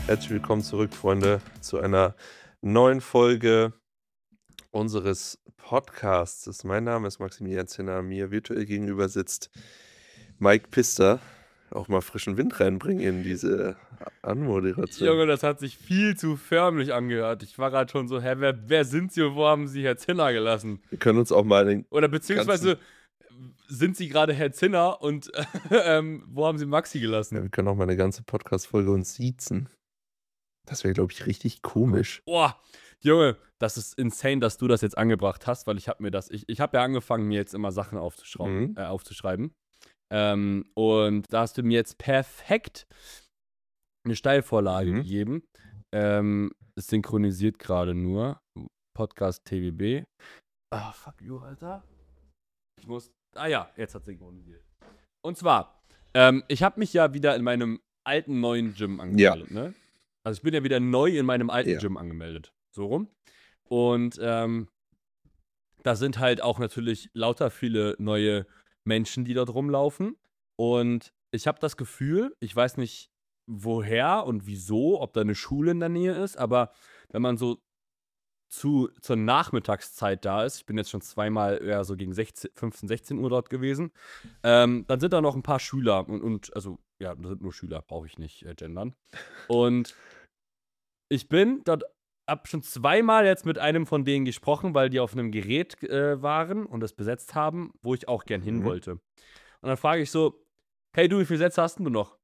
Herzlich willkommen zurück, Freunde, zu einer neuen Folge unseres Podcasts. Mein Name ist Maximilian Zinner, mir virtuell gegenüber sitzt Mike Pister. Auch mal frischen Wind reinbringen in diese Anmoderation. Junge, das hat sich viel zu förmlich angehört. Ich war gerade schon so, hä, wer sind Sie und wo haben Sie Herr Zinner gelassen? Wir können uns auch mal den Oder beziehungsweise, sind Sie gerade Herr Zinner und wo haben Sie Maxi gelassen? wir können auch mal eine ganze Podcast-Folge uns siezen. Das wäre, glaube ich, richtig komisch. Boah, Junge, das ist insane, dass du das jetzt angebracht hast, weil ich habe ja angefangen, mir jetzt immer Sachen aufzuschreiben. Und da hast du mir jetzt perfekt eine Steilvorlage gegeben. Es synchronisiert gerade nur. Podcast TWB. Ah, fuck you, Alter. Jetzt hat es synchronisiert. Und zwar, ich habe mich ja wieder in meinem alten neuen Gym angemeldet, ne? Also ich bin ja wieder neu in meinem alten Gym angemeldet. So rum. Und da sind halt auch natürlich lauter viele neue Menschen, die dort rumlaufen. Und ich habe das Gefühl, ich weiß nicht woher und wieso, ob da eine Schule in der Nähe ist, aber wenn man so zur Nachmittagszeit da ist, ich bin jetzt schon zweimal eher so gegen 15, 16 Uhr dort gewesen, dann sind da noch ein paar Schüler also, ja, da sind nur Schüler, brauche ich nicht gendern. Und ich bin dort, hab schon zweimal jetzt mit einem von denen gesprochen, weil die auf einem Gerät waren und das besetzt haben, wo ich auch gern hin wollte. Und dann frage ich so, hey du, wie viele Sätze hast denn du noch?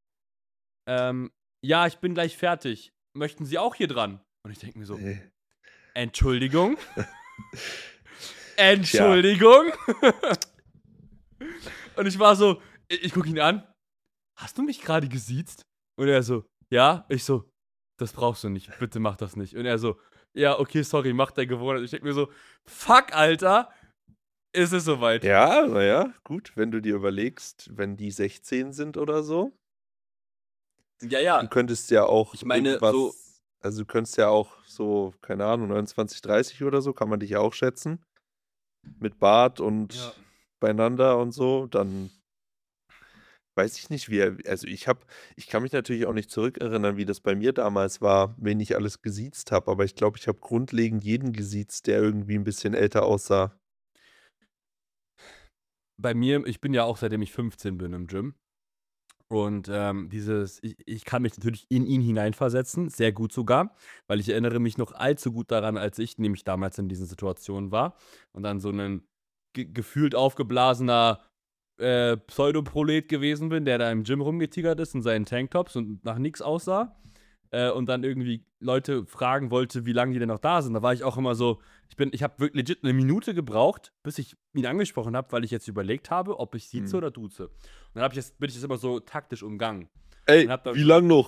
Ja, ich bin gleich fertig. Möchten Sie auch hier dran? Und ich denke mir so, Entschuldigung? Entschuldigung? Und ich war so, ich gucke ihn an, hast du mich gerade gesiezt? Und er so, ja. Ich so, das brauchst du nicht, bitte mach das nicht. Und er so, ja, okay, sorry, mach der Gewohnheit. Ich denke mir so, fuck, Alter, ist es soweit. Ja, naja, gut, wenn du dir überlegst, wenn die 16 sind oder so. Ja. Du könntest ja auch ich meine, so, also du könntest ja auch so, keine Ahnung, 29, 30 oder so, kann man dich ja auch schätzen. Mit Bart und beieinander und so, dann weiß ich nicht, also ich kann mich natürlich auch nicht zurückerinnern, wie das bei mir damals war, wen ich alles gesiezt habe, aber ich glaube, ich habe grundlegend jeden gesiezt, der irgendwie ein bisschen älter aussah. bei mir, ich bin ja auch seitdem ich 15 bin im Gym. Und ich kann mich natürlich in ihn hineinversetzen, sehr gut sogar, weil ich erinnere mich noch allzu gut daran, als ich nämlich damals in diesen Situationen war und dann so ein gefühlt aufgeblasener Pseudoprolet gewesen bin, der da im Gym rumgetigert ist in seinen Tanktops und nach nichts aussah. Und dann irgendwie Leute fragen wollte, wie lange die denn noch da sind. Da war ich auch immer so, ich habe wirklich legit eine Minute gebraucht, bis ich ihn angesprochen habe, weil ich jetzt überlegt habe, ob ich sieze oder duze. Und dann bin ich das immer so taktisch umgangen. Ey, wie lang noch?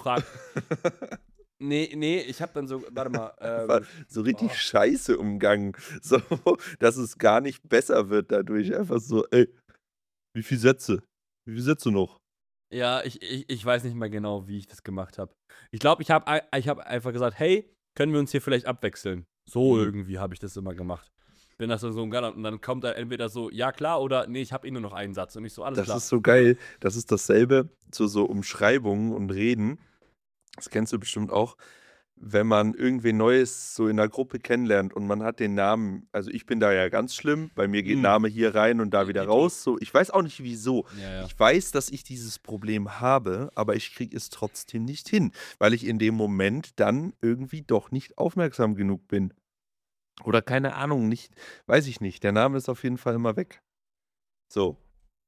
Nee, ich habe dann so, warte mal. So richtig scheiße umgangen, so, dass es gar nicht besser wird dadurch. Einfach so, ey, wie viele Sätze? Wie viele Sätze noch? Ja, ich weiß nicht mehr genau, wie ich das gemacht habe. Ich glaube, ich habe einfach gesagt, hey, können wir uns hier vielleicht abwechseln? So irgendwie habe ich das immer gemacht. Bin das so umgangen und dann kommt da entweder so, ja klar, oder nee, ich habe nur noch einen Satz und ich so, alles klar. Das ist so geil. Das ist dasselbe zu so Umschreibungen und Reden. Das kennst du bestimmt auch, wenn man irgendwen Neues so in der Gruppe kennenlernt und man hat den Namen, also ich bin da ja ganz schlimm, bei mir geht Name hier rein und da wieder raus. So, ich weiß auch nicht wieso. Ja. Ich weiß, dass ich dieses Problem habe, aber ich kriege es trotzdem nicht hin, weil ich in dem Moment dann irgendwie doch nicht aufmerksam genug bin. Oder keine Ahnung, nicht, weiß ich nicht. Der Name ist auf jeden Fall immer weg. So.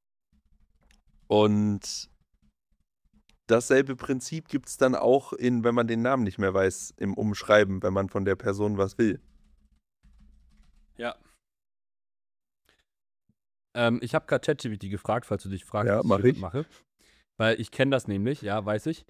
Und dasselbe Prinzip gibt es dann auch wenn man den Namen nicht mehr weiß, im Umschreiben, wenn man von der Person was will. Ja. Ich habe gerade ChatGPT gefragt, falls du dich fragst, Ja, was ich mache. Weil ich kenne das nämlich, ja, weiß ich.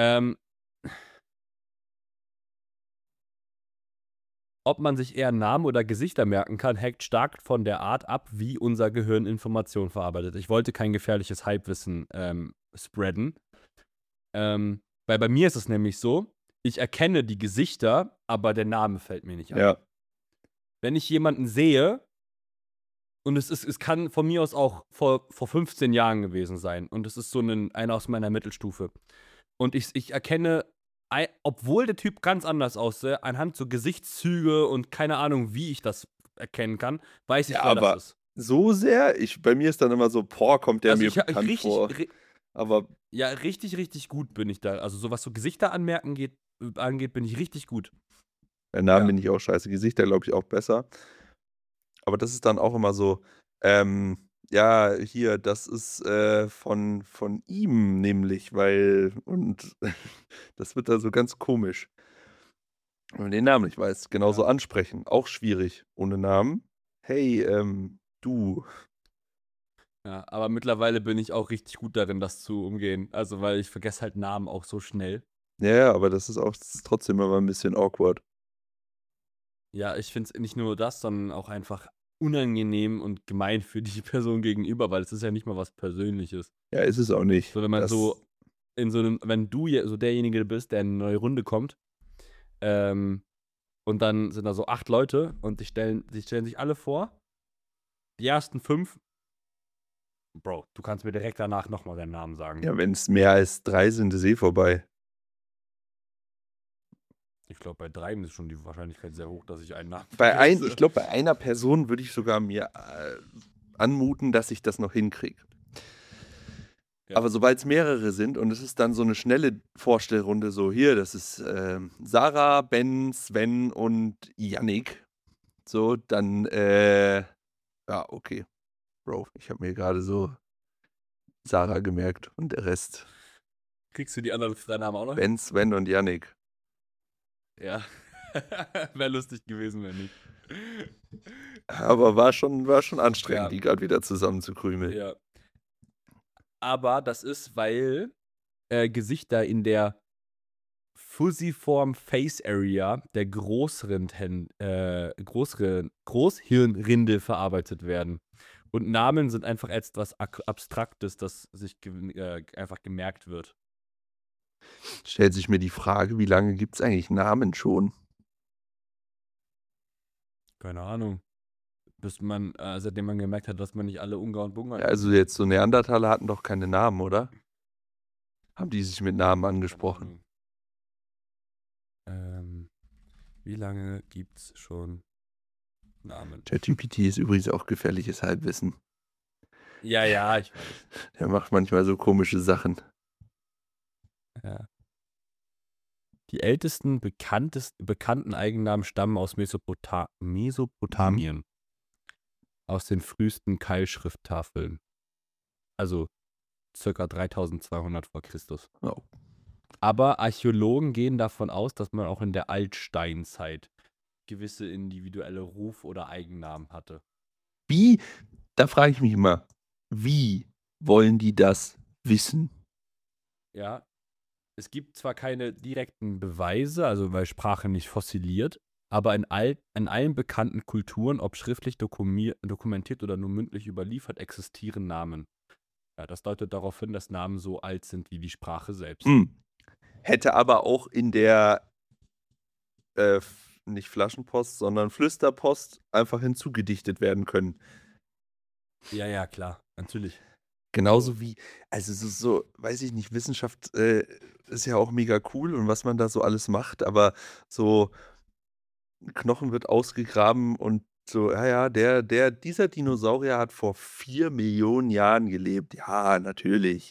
Ob man sich eher Namen oder Gesichter merken kann, hängt stark von der Art ab, wie unser Gehirn Informationen verarbeitet. Ich wollte kein gefährliches Halbwissen spreaden. Weil bei mir ist es nämlich so, ich erkenne die Gesichter, aber der Name fällt mir nicht ein. Ja. Wenn ich jemanden sehe, und es kann von mir aus auch vor 15 Jahren gewesen sein, und es ist so einer aus meiner Mittelstufe, und ich erkenne obwohl der Typ ganz anders aussähe, anhand so Gesichtszüge und keine Ahnung, wie ich das erkennen kann, weiß ich, Ja, wer das aber ist. so sehr? Bei mir ist dann immer so, boah, kommt der Also mir ich bekannt vor. Aber ja, richtig, richtig gut bin ich da. Also so was so Gesichter angeht, bin ich richtig gut. bei Namen Ja. bin ich auch scheiße. Gesichter, glaube ich, auch besser. Aber das ist dann auch immer so, ja, hier, das ist von ihm nämlich, weil, und das wird da so ganz komisch. Wenn man den Namen nicht weiß, genauso Ja. ansprechen, auch schwierig, ohne Namen. Hey, du. Ja, aber mittlerweile bin ich auch richtig gut darin, das zu umgehen. Also, weil ich vergesse halt Namen auch so schnell. Ja, ja, aber das ist trotzdem immer ein bisschen awkward. Ja, ich finde es nicht nur das, sondern auch einfach unangenehm und gemein für die Person gegenüber, weil es ist ja nicht mal was Persönliches. Ja, ist es auch nicht. So, wenn man so in so einem, wenn du so derjenige bist, der in eine neue Runde kommt, und dann sind da so 8 Leute und die stellen sich alle vor. Die ersten 5, Bro, du kannst mir direkt danach nochmal deinen Namen sagen. Ja, wenn es mehr als 3 sind, ist vorbei. Ich glaube, bei 3 ist schon die Wahrscheinlichkeit sehr hoch, dass ich einen Namen Ich glaube, bei einer Person würde ich sogar mir anmuten, dass ich das noch hinkriege. Ja. Aber sobald es mehrere sind und es ist dann so eine schnelle Vorstellrunde, so hier, das ist Sarah, Ben, Sven und Yannick. So, dann, ja, okay. Bro, ich habe mir gerade so Sarah gemerkt und der Rest. Kriegst du die anderen 3 Namen auch noch hin? Ben, Sven und Yannick. Ja. Wäre lustig gewesen, wenn nicht. Aber war schon anstrengend, Ja. die gerade wieder zusammenzukrümeln. Ja. Aber das ist, weil Gesichter in der Fusiform Face Area der Großhirnrinde verarbeitet werden. Und Namen sind einfach etwas Abstraktes, das sich einfach gemerkt wird. Stellt sich mir die Frage, wie lange gibt es eigentlich Namen schon? Keine Ahnung. Seitdem man gemerkt hat, dass man nicht alle Ungar und Bungar. Ja, also jetzt so Neandertaler hatten doch keine Namen, oder? Haben die sich mit Namen angesprochen? Wie lange gibt's schon Namen? ChatGPT ist übrigens auch gefährliches Halbwissen. Ja, ja, ich weiß. Der macht manchmal so komische Sachen. Ja. Die ältesten bekannten Eigennamen stammen aus Mesopotamien. Aus den frühesten Keilschrifttafeln. Also ca. 3200 vor Christus. Oh. Aber Archäologen gehen davon aus, dass man auch in der Altsteinzeit gewisse individuelle Ruf- oder Eigennamen hatte. Wie, da frage ich mich immer, wie wollen die das wissen? Ja, es gibt zwar keine direkten Beweise, also weil Sprache nicht fossiliert, aber in allen bekannten Kulturen, ob schriftlich dokumentiert oder nur mündlich überliefert, existieren Namen. Ja, das deutet darauf hin, dass Namen so alt sind wie die Sprache selbst. Hätte aber auch in der nicht Flaschenpost, sondern Flüsterpost einfach hinzugedichtet werden können. Ja, ja, klar, natürlich. Genauso wie, also so, weiß ich nicht, Wissenschaft ist ja auch mega cool und was man da so alles macht, aber so Knochen wird ausgegraben und so, ja, dieser Dinosaurier hat vor 4 Millionen Jahren gelebt. Ja, natürlich.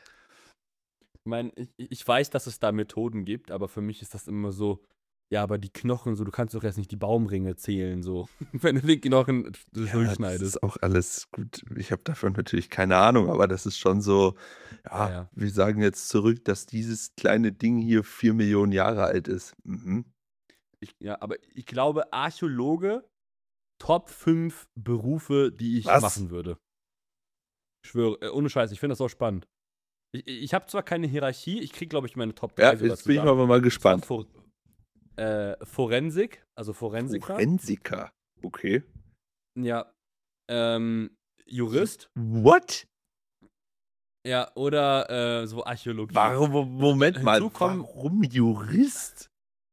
Ich meine, ich weiß, dass es da Methoden gibt, aber für mich ist das immer so, ja, aber die Knochen, so, du kannst doch jetzt nicht die Baumringe zählen, so, wenn du den Knochen Ja, das durchschneidest. ist auch alles gut. Ich habe davon natürlich keine Ahnung, aber das ist schon so, ja, Ja. wir sagen jetzt zurück, dass dieses kleine Ding hier 4 Millionen Jahre alt ist. Mhm. Ja, aber ich glaube, Archäologe, Top 5 Berufe, die ich Was? machen würde. Ich schwöre, ohne Scheiß, ich finde das auch spannend. Ich habe zwar keine Hierarchie, ich kriege, glaube ich, meine Top 3 Ja, sogar jetzt bin ich zusammen. aber mal gespannt. Forensik, also Forensiker. Forensiker, okay. Ja. Jurist. What? Ja, oder so Archäologie. Moment mal, Hinzukommen- warum Jurist?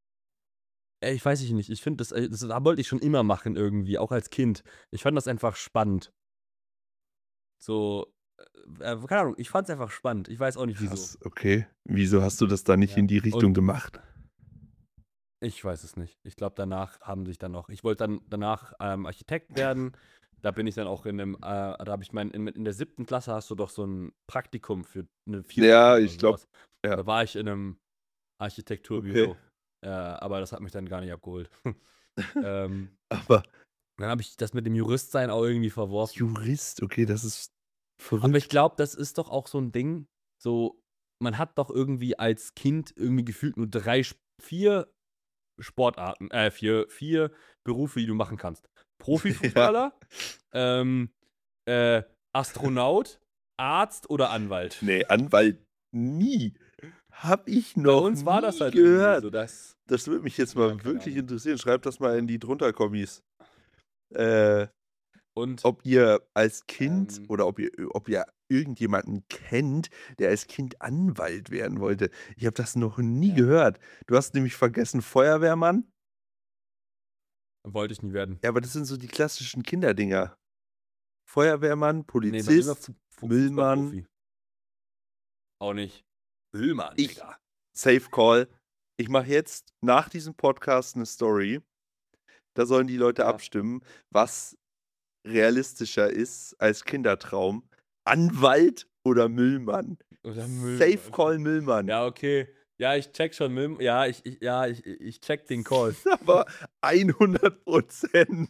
Ich weiß nicht. Ich finde, das wollte ich schon immer machen irgendwie, auch als Kind. Ich fand das einfach spannend. So, keine Ahnung, ich fand's einfach spannend. Ich weiß auch nicht, wieso. Krass, okay. Wieso hast du das da nicht Ja. in die Richtung gemacht? Ich weiß es nicht. Ich glaube, ich wollte dann danach Architekt werden. Da bin ich dann auch da habe ich in der 7. Klasse hast du doch so ein Praktikum für eine 4 Ja, Wochen oder ich glaube, sowas. ja. Da war ich in einem Architekturbüro. Okay. Aber das hat mich dann gar nicht abgeholt. ähm, Aber Dann habe ich das mit dem Juristsein auch irgendwie verworfen. Jurist, okay, das ist Aber ich verrückt. glaube, das ist doch auch so ein Ding, so, man hat doch irgendwie als Kind irgendwie gefühlt nur 4 Sportarten, 4 Berufe, die du machen kannst. Ja. Profifußballer, ähm, Astronaut, Arzt oder Anwalt. Nee, Anwalt nie. Hab ich Bei noch uns war das nie halt irgendwie gehört. so, dass Das würde mich jetzt ja, mal keine wirklich Ahnung. interessieren. Schreibt das mal in die Drunter-Kommis. Äh, Und ob ihr als Kind ähm, oder ob ihr irgendjemanden kennt, der als Kind Anwalt werden wollte. Ich habe das noch nie ja, gehört. Du hast nämlich vergessen Feuerwehrmann. wollte ich nie werden. Ja, aber das sind so die klassischen Kinderdinger. Feuerwehrmann, Nee, bei mir war Polizist, Müllmann. Fußballprofi. Auch nicht. Müllmann, Ich, Digga. Safe Call. Ich mache jetzt nach diesem Podcast eine Story. Da sollen die Leute Ja. abstimmen, was realistischer ist als Kindertraum. Anwalt oder Müllmann? Oder Safe Müllmann. Call Müllmann. Ja, okay. Ja, ich check schon Müllmann. Ja, ich check den Call. Aber 100%.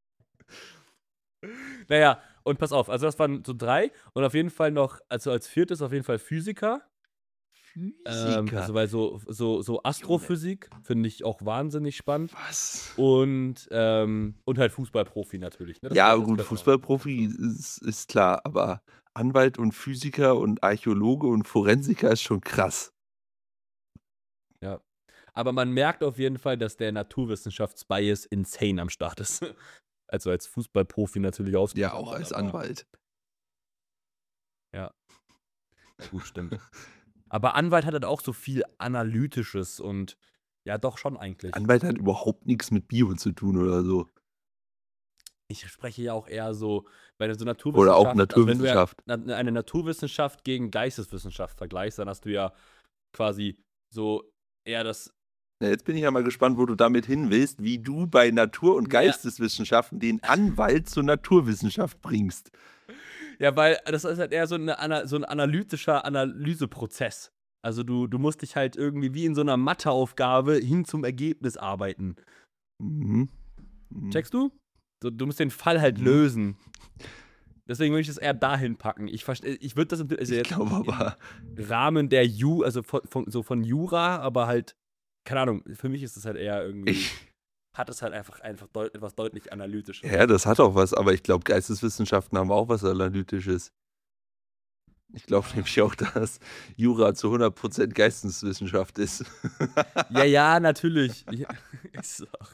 Naja, und pass auf, also das waren so 3 und auf jeden Fall noch, also als 4. auf jeden Fall Physiker. Physiker. Also weil so Astrophysik finde ich auch wahnsinnig spannend. Was? Und halt Fußballprofi natürlich. Ne? Das Ja, wäre das gut, Beste. Fußballprofi ist klar, aber Anwalt und Physiker und Archäologe und Forensiker ist schon krass. Ja. Aber man merkt auf jeden Fall, dass der Naturwissenschaftsbias insane am Start ist. Also als Fußballprofi natürlich auch. Ja, auch als Anwalt. Ja. Ja, gut, stimmt. Aber Anwalt hat halt auch so viel Analytisches und ja, doch schon eigentlich. Anwalt hat überhaupt nichts mit Bio zu tun oder so. Ich spreche ja auch eher so, wenn du so Oder Naturwissenschaft, auch also wenn du ja Naturwissenschaft. eine Naturwissenschaft gegen Geisteswissenschaft vergleichst, dann hast du ja quasi so eher das. Ja, jetzt bin ich ja mal gespannt, wo du damit hin willst, wie du bei Natur- und Ja. Geisteswissenschaften den Anwalt zur Naturwissenschaft bringst. Ja, weil das ist halt eher so ein analytischer Analyseprozess. Also du musst dich halt irgendwie wie in so einer Matheaufgabe hin zum Ergebnis arbeiten. Mhm. Checkst du? Du musst den Fall halt lösen. Deswegen würde ich das eher dahin packen. Ich würde das also Ich glaube aber. im Rahmen der also von Jura, aber halt, keine Ahnung, für mich ist das halt eher irgendwie, hat es halt einfach etwas deutlich Analytisches. Ja, das hat auch was, aber ich glaube, Geisteswissenschaften haben auch was Analytisches. Ich glaube nämlich auch, dass Jura zu 100% Geisteswissenschaft ist. Ja, natürlich. Ist auch.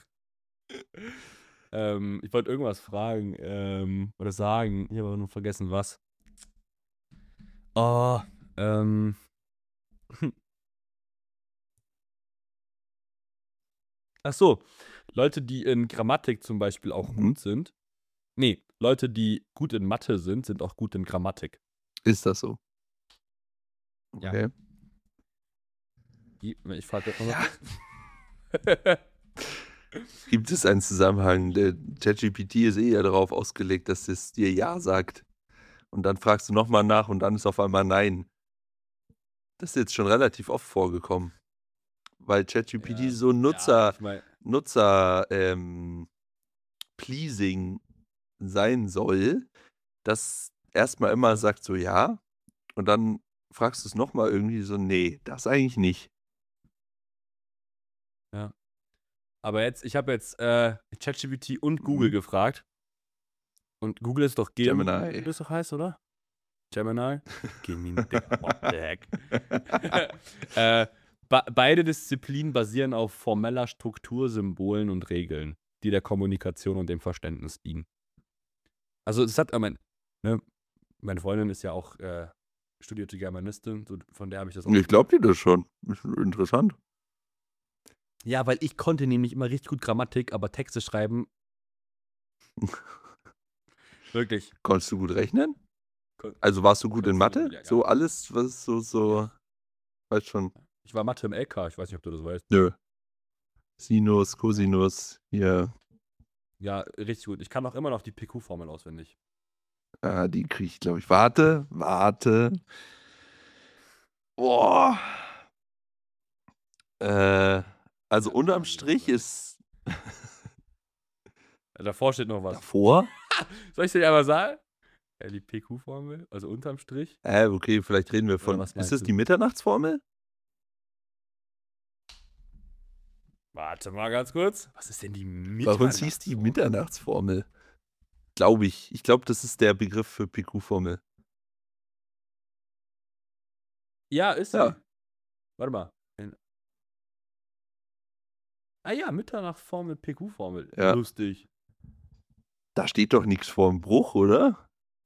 Ich wollte irgendwas fragen oder sagen. Ich habe aber nur vergessen, was. Oh, Ach so, Leute, die in Grammatik zum Beispiel auch gut sind. Nee, Leute, die gut in Mathe sind auch gut in Grammatik. Ist das so? Ja. Okay. Ich frage jetzt mal. Ja. Gibt es einen Zusammenhang? Der ChatGPT ist ja darauf ausgelegt, dass es dir Ja sagt. Und dann fragst du nochmal nach und dann ist auf einmal Nein. Das ist jetzt schon relativ oft vorgekommen. Weil ChatGPT so Nutzer-pleasing sein soll, dass erstmal immer sagt so ja und dann fragst du es nochmal irgendwie so, nee, das eigentlich nicht. Ja. Aber ich habe jetzt ChatGPT und Google gefragt. Und Google ist doch Gemini. wie das doch heißt, oder? Gemini? Gemini, what the heck? Beide Disziplinen basieren auf formeller Struktur, Symbolen und Regeln, die der Kommunikation und dem Verständnis dienen. Also es hat, meine Freundin ist ja auch studierte Germanistin, so, von der habe ich das auch. Ich glaube dir das schon. Ist interessant. Ja, weil ich konnte nämlich immer richtig gut Grammatik, aber Texte schreiben. Wirklich. Konntest du gut rechnen? Also warst du gut in Mathe? Ja, So alles, was so, weißt schon. Ich war Mathe im LK, ich weiß nicht, ob du das weißt. Nö. Sinus, Cosinus, hier. Ja, richtig gut. Ich kann auch immer noch die PQ-Formel auswendig. Die kriege ich, glaube ich. Warte. Boah. Also unterm Strich ist. Davor steht noch was. Davor? Soll ich dir einmal sagen? Ja, die PQ-Formel, also unterm Strich. Okay, vielleicht reden wir von. Ist das die Mitternachtsformel? Warte mal ganz kurz. Was ist denn die Mitternachtsformel? Bei uns hieß die Mitternachtsformel. Glaube ich. Ich glaube, das ist der Begriff für PQ-Formel. Ja, ist sie. Ja. Warte mal. Ja, Mitternachtsformel, PQ-Formel. Ja. Lustig. Da steht doch nichts vorm Bruch, oder?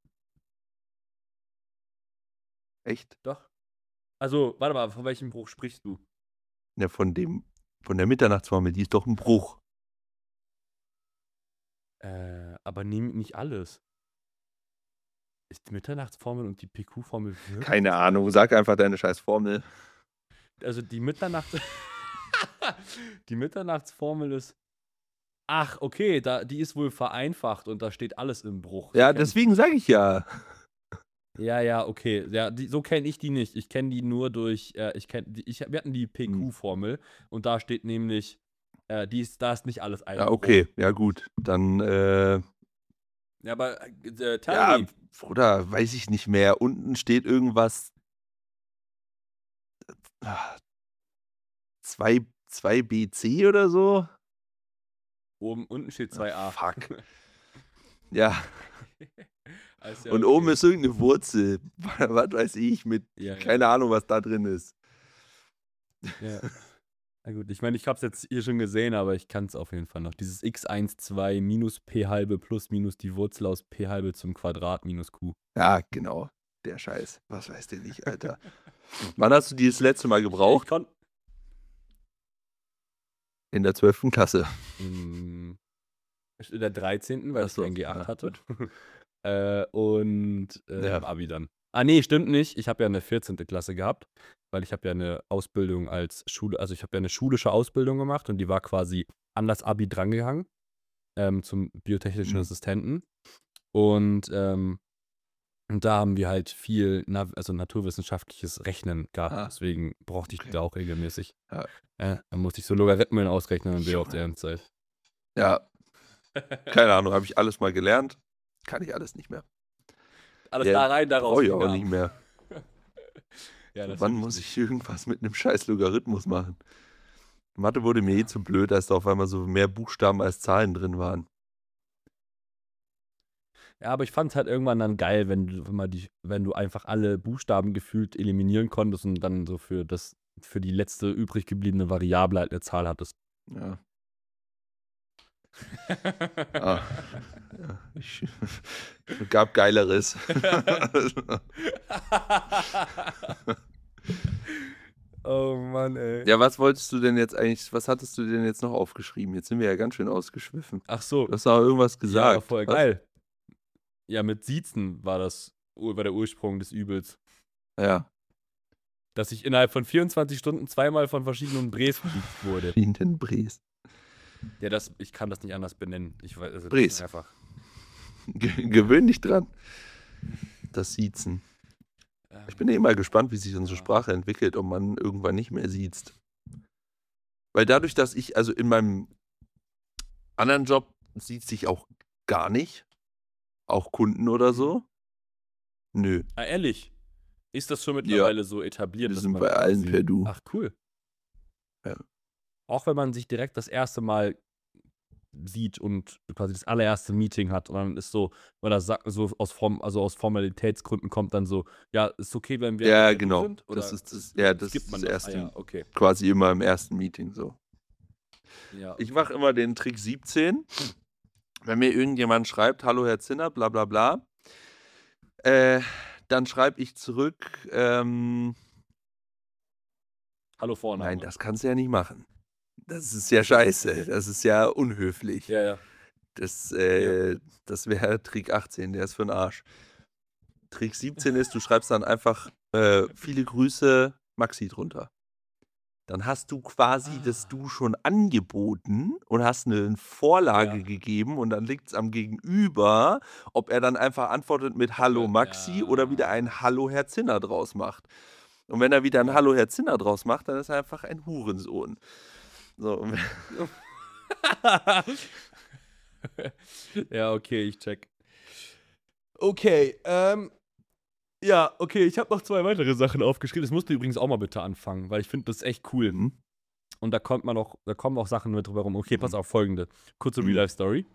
Echt? Doch. Also, warte mal, von welchem Bruch sprichst du? Ja, von der Mitternachtsformel, die ist doch ein Bruch. Aber nicht alles. Ist die Mitternachtsformel und die PQ-Formel wirklich? Keine Ahnung, sag einfach deine scheiß Formel. Also die die Mitternachtsformel ist. Ach, okay, die ist wohl vereinfacht und da steht alles im Bruch. Ja, deswegen sage ich ja. Ja, okay. Ja, so kenne ich die nicht. Ich kenne die nur durch. Wir hatten die PQ-Formel und da steht nämlich, da ist nicht alles ein Ja, Bruch. okay, ja gut. Dann, Ja, aber ja, Bruder, weiß ich nicht mehr. Unten steht irgendwas 2BC oder so. Unten steht 2a. Fuck. Ja. Also, und oben ist irgendeine Wurzel. Was weiß ich, mit keine Ahnung, was da drin ist. Ja. Na gut, ich meine, ich habe es jetzt hier schon gesehen, aber ich kann es auf jeden Fall noch. Dieses x12 minus p halbe plus minus die Wurzel aus p halbe zum Quadrat minus q. Ja, genau. Der Scheiß. Was weiß der nicht, Alter. Wann hast du die das letzte Mal gebraucht? In der 12. Klasse. In der 13., weil ich ein G8 hatte. Im Abi dann. Nee, stimmt nicht. Ich habe ja eine 14. Klasse gehabt, weil ich habe ja eine Ausbildung als Schule, also ich habe ja eine schulische Ausbildung gemacht und die war quasi an das Abi drangehangen, zum biotechnischen Assistenten. Und da haben wir halt viel, naturwissenschaftliches Rechnen gehabt. Deswegen brauchte ich die da auch regelmäßig. Dann musste ich so Logarithmen ausrechnen und auf der Endzeit. Ja. Keine Ahnung, habe ich alles mal gelernt. Kann ich alles nicht mehr. Alles da rein, daraus. Brauche ich auch nicht mehr. Wann muss ich irgendwas mit einem scheiß Logarithmus machen? Mathe wurde mir zu blöd, als da auf einmal so mehr Buchstaben als Zahlen drin waren. Ja, aber ich fand es halt irgendwann dann geil, wenn du einfach alle Buchstaben gefühlt eliminieren konntest und dann so für die letzte übrig gebliebene Variable halt eine Zahl hattest. Ja. Gab Geileres. Oh Mann, ey. Ja, was hattest du denn jetzt noch aufgeschrieben? Jetzt sind wir ja ganz schön ausgeschwiffen. Ach so. Du hast auch irgendwas gesagt. Ja, voll geil. Ja, mit Siezen war der Ursprung des Übels. Ja. Dass ich innerhalb von 24 Stunden zweimal von verschiedenen Bres gesiezt wurde. Verschiedenen Bres. Ja, ich kann das nicht anders benennen. Bres. Einfach. Gewöhn dich dran. Das Siezen. Ich bin immer gespannt, wie sich unsere Sprache entwickelt, ob man irgendwann nicht mehr siezt. Weil dadurch, dass ich, also in meinem anderen Job sieht ich auch gar nicht. Auch Kunden oder so. Nö. Ehrlich? Ist das schon mittlerweile so etabliert? Wir sind bei allen per Du. Ach, cool. Ja. Auch wenn man sich direkt das erste Mal sieht und quasi das allererste Meeting hat und dann ist so, weil das so aus Formalitätsgründen kommt dann so, ja, ist okay, wenn wir genau. sind? Oder das ist das erste, okay. Quasi immer im ersten Meeting so. Ja, okay. Ich mache immer den Trick 17. Wenn mir irgendjemand schreibt, hallo Herr Zinner, bla bla bla, dann schreibe ich zurück, hallo Vorname. Nein, das kannst du ja nicht machen. Das ist ja scheiße. Das ist ja unhöflich. Ja. Das wäre Trick 18, der ist für den Arsch. Trick 17 ist, du schreibst dann einfach viele Grüße, Maxi drunter. Dann hast du quasi das Du schon angeboten und hast eine Vorlage gegeben und dann liegt es am Gegenüber, ob er dann einfach antwortet mit Hallo Maxi oder wieder ein Hallo Herr Zinner draus macht. Und wenn er wieder ein Hallo Herr Zinner draus macht, dann ist er einfach ein Hurensohn. So. Ja, okay, ich check. Okay, ja, okay, ich habe noch 2 weitere Sachen aufgeschrieben. Das musst du übrigens auch mal bitte anfangen, weil ich finde das echt cool. Mhm. Und da kommen auch Sachen mit drüber rum. Okay, pass auf, folgende. Kurze Mhm. Real-Life-Story.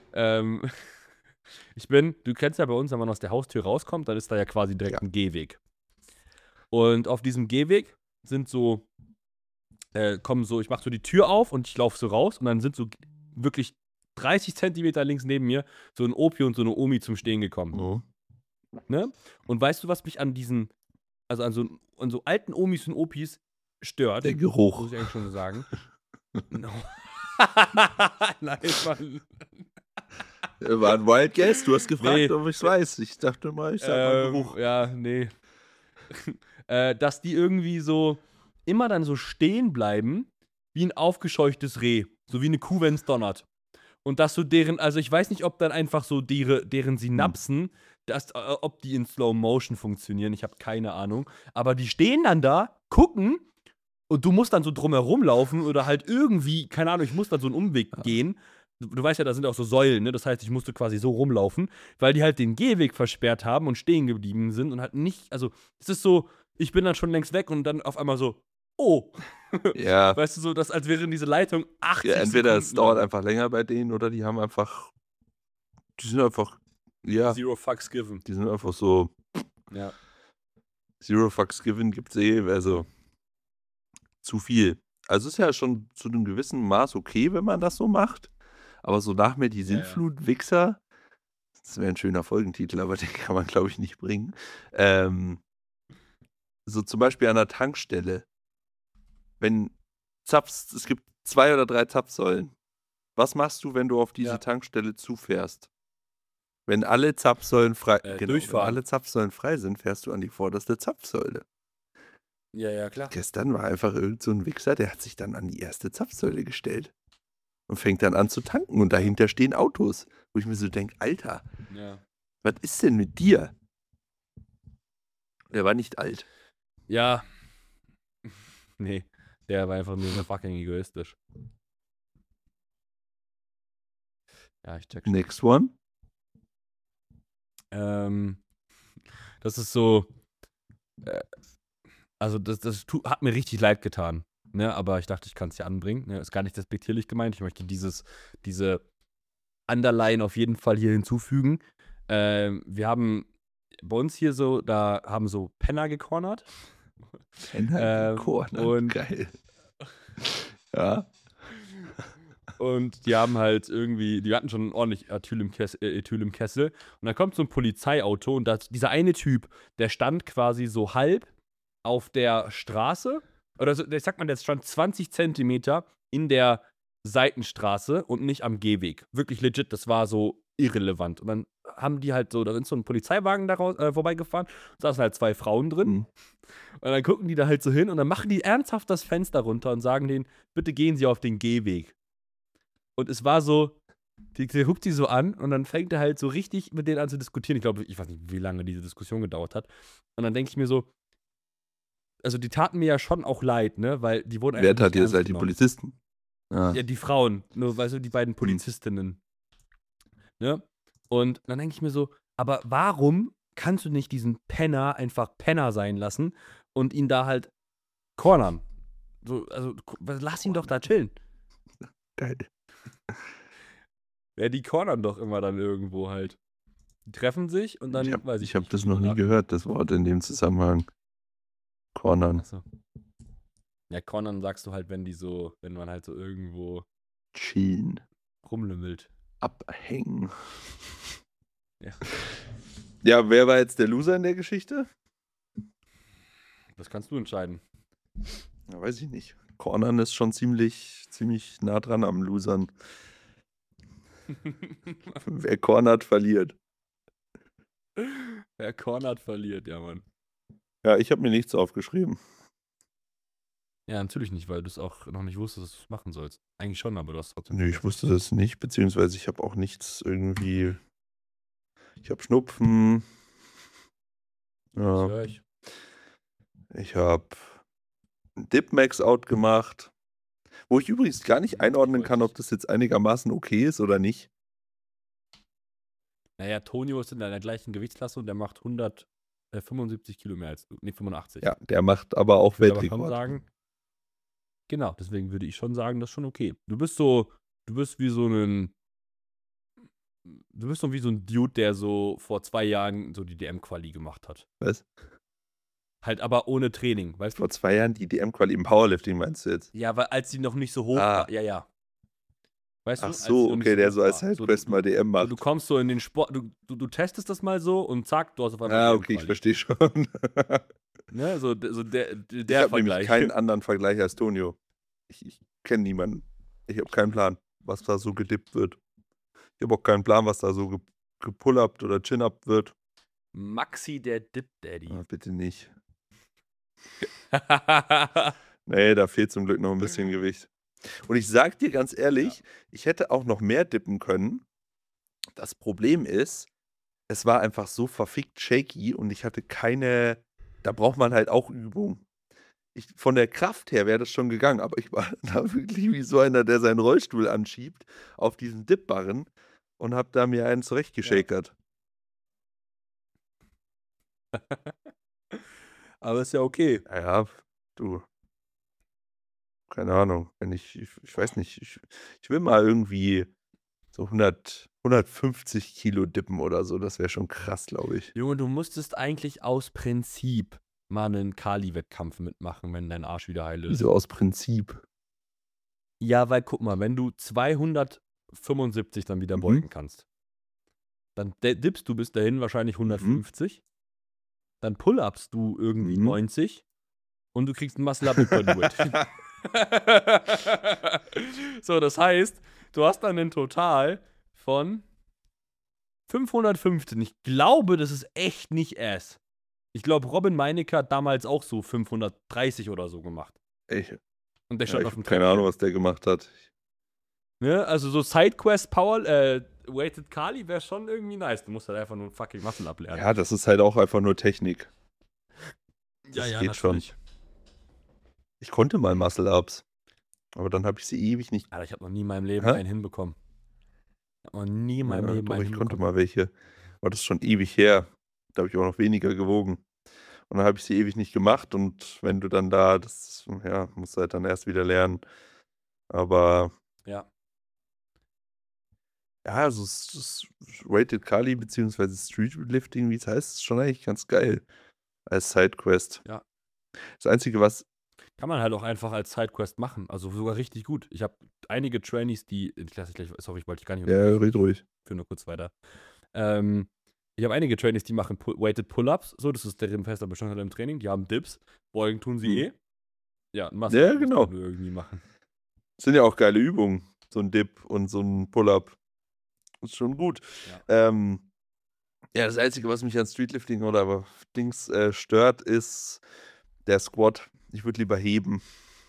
Du kennst ja bei uns, wenn man aus der Haustür rauskommt, dann ist da ja quasi direkt ein Gehweg. Und auf diesem Gehweg sind so, ich mach so die Tür auf und ich laufe so raus und dann sind so wirklich 30 Zentimeter links neben mir so ein Opi und so eine Omi zum Stehen gekommen. Oh. Ne? Und weißt du, was mich an so alten Omis und Opis stört? Der Geruch. Muss ich eigentlich schon sagen. No. Nein, Mann. War ein Wild Guess, du hast gefragt, ob ich es weiß. Ich dachte mal, ich sag mal Geruch. Ja, nee. Dass die irgendwie so immer dann so stehen bleiben, wie ein aufgescheuchtes Reh. So wie eine Kuh, wenn es donnert. Und dass so also ich weiß nicht, ob dann einfach so deren Synapsen, ob die in Slow Motion funktionieren, ich habe keine Ahnung. Aber die stehen dann da, gucken und du musst dann so drumherum laufen oder halt irgendwie, keine Ahnung, ich muss dann so einen Umweg gehen. Du weißt ja, da sind auch so Säulen, ne? Das heißt, ich musste quasi so rumlaufen, weil die halt den Gehweg versperrt haben und stehen geblieben sind und halt nicht, also es ist so, ich bin dann schon längst weg und dann auf einmal so, oh. Ja. Weißt du, so, als wären diese Leitungen 80 Ja, entweder Sekunden es dauert lang. einfach länger bei denen oder die sind einfach, ja. Zero fucks given. Die sind einfach so. Ja. Zero fucks given gibt's also zu viel. Also ist ja schon zu einem gewissen Maß okay, wenn man das so macht. Aber so nach mir die Sintflut-Wichser, das wäre ein schöner Folgentitel, aber den kann man, glaube ich, nicht bringen. So zum Beispiel an der Tankstelle. Es gibt 2 oder 3 Zapfsäulen. Was machst du, wenn du auf diese Tankstelle zufährst? Wenn alle Zapfsäulen frei sind, fährst du an die vorderste Zapfsäule. Ja, klar. Gestern war einfach irgend so ein Wichser, der hat sich dann an die erste Zapfsäule gestellt und fängt dann an zu tanken und dahinter stehen Autos, wo ich mir so denke, Alter, was ist denn mit dir? Der war nicht alt. Ja. Nee, der war einfach nur fucking egoistisch. Ja, ich check schon. Next one. Das ist so, also das hat mir richtig leid getan, ne? Aber ich dachte, ich kann es ja anbringen. Ne? Ist gar nicht despektierlich gemeint. Ich möchte diese Underline auf jeden Fall hier hinzufügen. Wir haben bei uns hier da haben so Penner gecornert. Penner gecornert, geil. Ja. Und die haben halt die hatten schon ordentlich Ethyl im Kessel. Und dann kommt so ein Polizeiauto und dieser eine Typ, der stand quasi so halb auf der Straße. Oder so, ich sag mal, der stand 20 Zentimeter in der Seitenstraße und nicht am Gehweg. Wirklich legit, das war so irrelevant. Und dann haben die halt so, da ist so ein Polizeiwagen vorbeigefahren, saßen halt 2 Frauen drin. Mhm. Und dann gucken die da halt so hin und dann machen die ernsthaft das Fenster runter und sagen denen, bitte gehen Sie auf den Gehweg. Und es war so, der guckt die so an und dann fängt er halt so richtig mit denen an zu diskutieren. Ich weiß nicht, wie lange diese Diskussion gedauert hat. Und dann denke ich mir so, also die taten mir ja schon auch leid, ne, weil die wurden einfach Wer tat dir das halt, die Polizisten? Ja, die Frauen, nur, weißt du, die beiden Polizistinnen. Ne? Und dann denke ich mir so, aber warum kannst du nicht diesen Penner einfach Penner sein lassen und ihn da halt cornern? So, also, lass ihn doch da chillen. Geil. Ja, die cornern doch immer dann irgendwo halt. Die treffen sich und dann, ich habe das noch nie gehört, das Wort in dem Zusammenhang. Cornern. Achso. Ja, cornern sagst du halt, wenn man halt so irgendwo chillen. Rumlümmelt. Abhängen. Ja. Ja, wer war jetzt der Loser in der Geschichte? Das kannst du entscheiden. Ja, weiß ich nicht. Cornern ist schon ziemlich nah dran am Losern. Wer cornert, verliert. Wer cornert, verliert, ja, Mann. Ja, ich habe mir nichts aufgeschrieben. Ja, natürlich nicht, weil du es auch noch nicht wusstest, dass du es machen sollst. Eigentlich schon, aber du hast trotzdem Nö, ich wusste das nicht, beziehungsweise ich habe auch nichts irgendwie. Ich habe Schnupfen. Das Ja, höre ich. ich habe Dip Max Out gemacht. Wo ich übrigens gar nicht einordnen kann, ob das jetzt einigermaßen okay ist oder nicht. Naja, Tonio ist in der gleichen Gewichtsklasse und der macht 175 Kilo mehr als du. Nee, 85. Ja, der macht aber auch Ich würde aber schon Weltrekord. sagen, genau, deswegen würde ich schon sagen, das ist schon okay. Du bist wie so ein Dude, der so vor 2 Jahren so die DM-Quali gemacht hat. Was? Halt aber ohne Training, weißt du? Vor 2 Jahren die DM-Quali im Powerlifting, meinst du jetzt? Ja, weil als sie noch nicht so hoch war. Ja, ja. Weißt du? Ach Als sie so, noch nicht okay, der hoch so als war. Sidequest mal DM So, du macht. kommst so in den Sport, du testest das mal so und zack, du hast auf einmal Ah, okay, ich DM-Quali. verstehe schon. Ne, so der Ich habe nämlich Vergleich. keinen anderen Vergleich als Tonio. Ich kenne niemanden. Ich habe keinen Plan, was da so gedippt wird. Ich habe auch keinen Plan, was da so gepull-upt oder chin-upt wird. Maxi, der Dip Daddy. Ah, bitte nicht. Nee, da fehlt zum Glück noch ein bisschen Gewicht. Und ich sag dir ganz ehrlich, ich hätte auch noch mehr dippen können. Das Problem ist, es war einfach so verfickt shaky und ich hatte keine. Da braucht man halt auch Übung. Von der Kraft her wäre das schon gegangen, aber ich war da wirklich wie so einer, der seinen Rollstuhl anschiebt auf diesen Dip-Barren und hab da mir einen zurechtgeschakert. Aber ist ja okay. Ja, du. Keine Ahnung. Wenn ich weiß nicht, ich will mal irgendwie so 150 Kilo dippen oder so. Das wäre schon krass, glaube ich. Junge, du musstest eigentlich aus Prinzip mal einen Kali-Wettkampf mitmachen, wenn dein Arsch wieder heil ist. Wieso aus Prinzip? Ja, weil guck mal, wenn du 275 dann wieder beugen kannst, dann dippst du bis dahin wahrscheinlich 150, dann pull-upst du irgendwie 90 und du kriegst ein Muscle-Up mit Bodyweight. So, das heißt, du hast dann ein Total von 515. Ich glaube, das ist echt nicht Ass. Ich glaube, Robin Meinecke hat damals auch so 530 oder so gemacht. Echt? Und der Ja, stand ich auf dem habe keine Ahnung, was der gemacht hat. Ne? Also so Sidequest Power, Weighted Kali wäre schon irgendwie nice. Du musst halt einfach nur fucking Muscle ablernen. Ja, das ist halt auch einfach nur Technik. Das geht natürlich schon. Ich konnte mal Muscle-Ups, aber dann habe ich sie ewig nicht. Alter, ich habe noch nie in meinem Leben einen hinbekommen. Ich habe noch nie in meinem Leben Doch, einen ich hinbekommen. konnte mal welche. Aber das ist schon ewig her. Da habe ich auch noch weniger gewogen. Und dann habe ich sie ewig nicht gemacht. Und wenn du dann da, das, ja, musst du halt dann erst wieder lernen. Aber. Ja. Ja, also Weighted Kali bzw. Streetlifting, wie es heißt, ist schon eigentlich ganz geil. Als Sidequest. Ja. Das Einzige, was. Kann man halt auch einfach als Sidequest machen. Also sogar richtig gut. Ich habe einige Trainees, die. Sorry, ich wollte dich gar nicht Ja, red ruhig. Für nur kurz weiter. Ich habe einige Trainees, die machen Weighted Pull-Ups. So, das ist deren fester Bestandteil im Training. Die haben Dips. Beugen tun sie eh. Ja, ein Muscle Ja, genau. Wir irgendwie machen. Das sind ja auch geile Übungen. So ein Dip und so ein Pull-Up. Ist schon gut. Ja. Ja, das Einzige, was mich an Streetlifting oder aber Dings stört, ist der Squat. Ich würde lieber heben.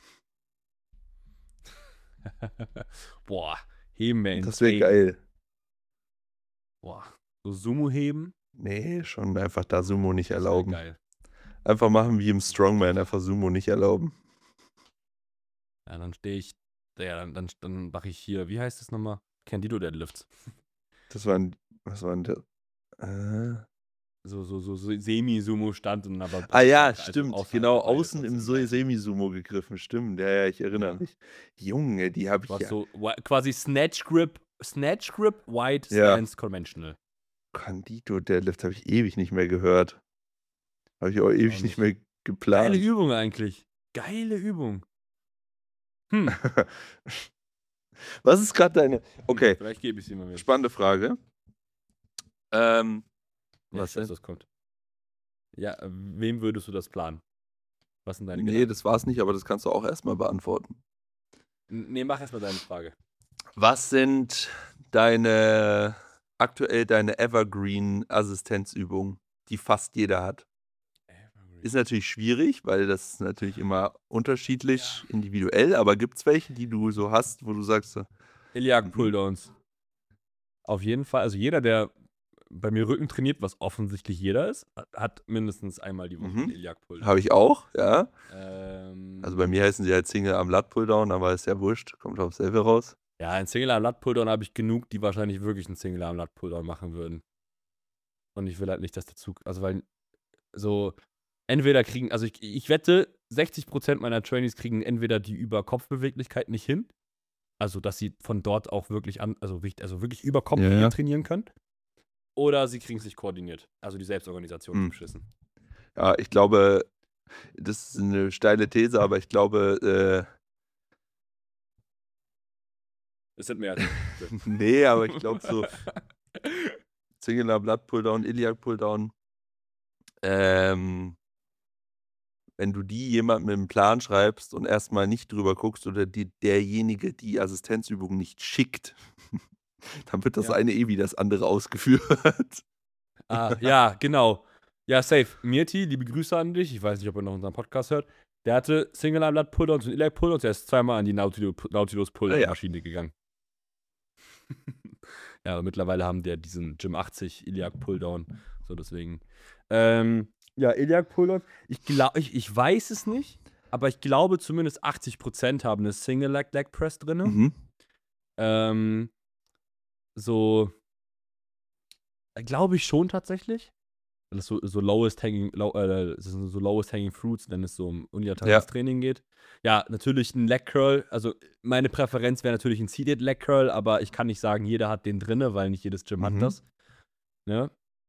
Boah, heben wir Das wäre geil. Boah, so Sumo heben? Nee, schon einfach da Sumo nicht erlauben. Geil. Einfach machen wie im Strongman, einfach Sumo nicht erlauben. Ja, dann stehe ich, ja, dann mache ich hier, wie heißt das nochmal? Candido Deadlifts. Was war denn der? So Semi-Sumo-Stand und aber. Ah ja, stimmt. Genau, außen im Semi-Sumo gegriffen. Stimmt, ja, ich erinnere mich. Junge, die habe ich ja. So quasi Snatch Grip, Wide Stance Conventional. Candido Deadlift habe ich ewig nicht mehr gehört. Habe ich auch ewig nicht mehr geplant. Geile Übung eigentlich. Geile Übung. Was ist gerade deine. Okay. Vielleicht gebe ich sie mal mit. Spannende Frage. Was denn? Das kommt. Ja, wem würdest du das planen? Was sind deine Gedanken? Das war's nicht, aber das kannst du auch erstmal beantworten. Nee, mach erstmal deine Frage. Was sind deine aktuell deine Evergreen-Assistenzübung, die fast jeder hat? Ist natürlich schwierig, weil das ist natürlich immer unterschiedlich, individuell, aber gibt's welche, die du so hast, wo du sagst so Iliac Pulldowns. Auf jeden Fall, also jeder, der bei mir Rücken trainiert, was offensichtlich jeder ist, hat mindestens einmal die Woche einen Iliac Pulldown. Habe ich auch, ja. Also bei mir heißen sie halt Single Arm Lat Pulldown, aber ist ja wurscht, kommt aufs selbe raus. Ja, ein Single Arm Lat Pulldown habe ich genug, die wahrscheinlich wirklich einen Single Arm Lat Pulldown machen würden. Und ich will halt nicht, dass der Zug, also weil so entweder kriegen, also ich wette, 60% meiner Trainees kriegen entweder die Über-Kopf-Beweglichkeit nicht hin, also dass sie von dort auch wirklich wirklich über Kopf trainieren können, oder sie kriegen es nicht koordiniert, also die Selbstorganisation ist beschissen. Ja, ich glaube, das ist eine steile These, aber ich glaube, es sind mehr. Nee, aber ich glaube so Single Arm Lat Pulldown, Iliac Pulldown, wenn du die jemandem im Plan schreibst und erstmal nicht drüber guckst oder derjenige die Assistenzübung nicht schickt, dann wird das eine wie das andere ausgeführt. Ja, genau. Ja, safe. Mirti, liebe Grüße an dich. Ich weiß nicht, ob er noch unseren Podcast hört. Der hatte Single Arm Lat Pulldowns und Iliac Pulldowns. Der ist zweimal an die Nautilus Pulldown-Maschine gegangen. Ja, aber mittlerweile haben der diesen Gym 80 Iliac Pulldown. So, deswegen. Ja, Iliac Pulldown. Ich weiß es nicht, aber ich glaube zumindest 80% haben eine Single Leg Press drin. So, glaube ich schon tatsächlich. Das so lowest hanging fruits, wenn es so um unilaterales Training geht. Ja, natürlich ein Leg Curl. Also meine Präferenz wäre natürlich ein Seated Leg Curl, aber ich kann nicht sagen, jeder hat den drinne, weil nicht jedes Gym hat das. Ne?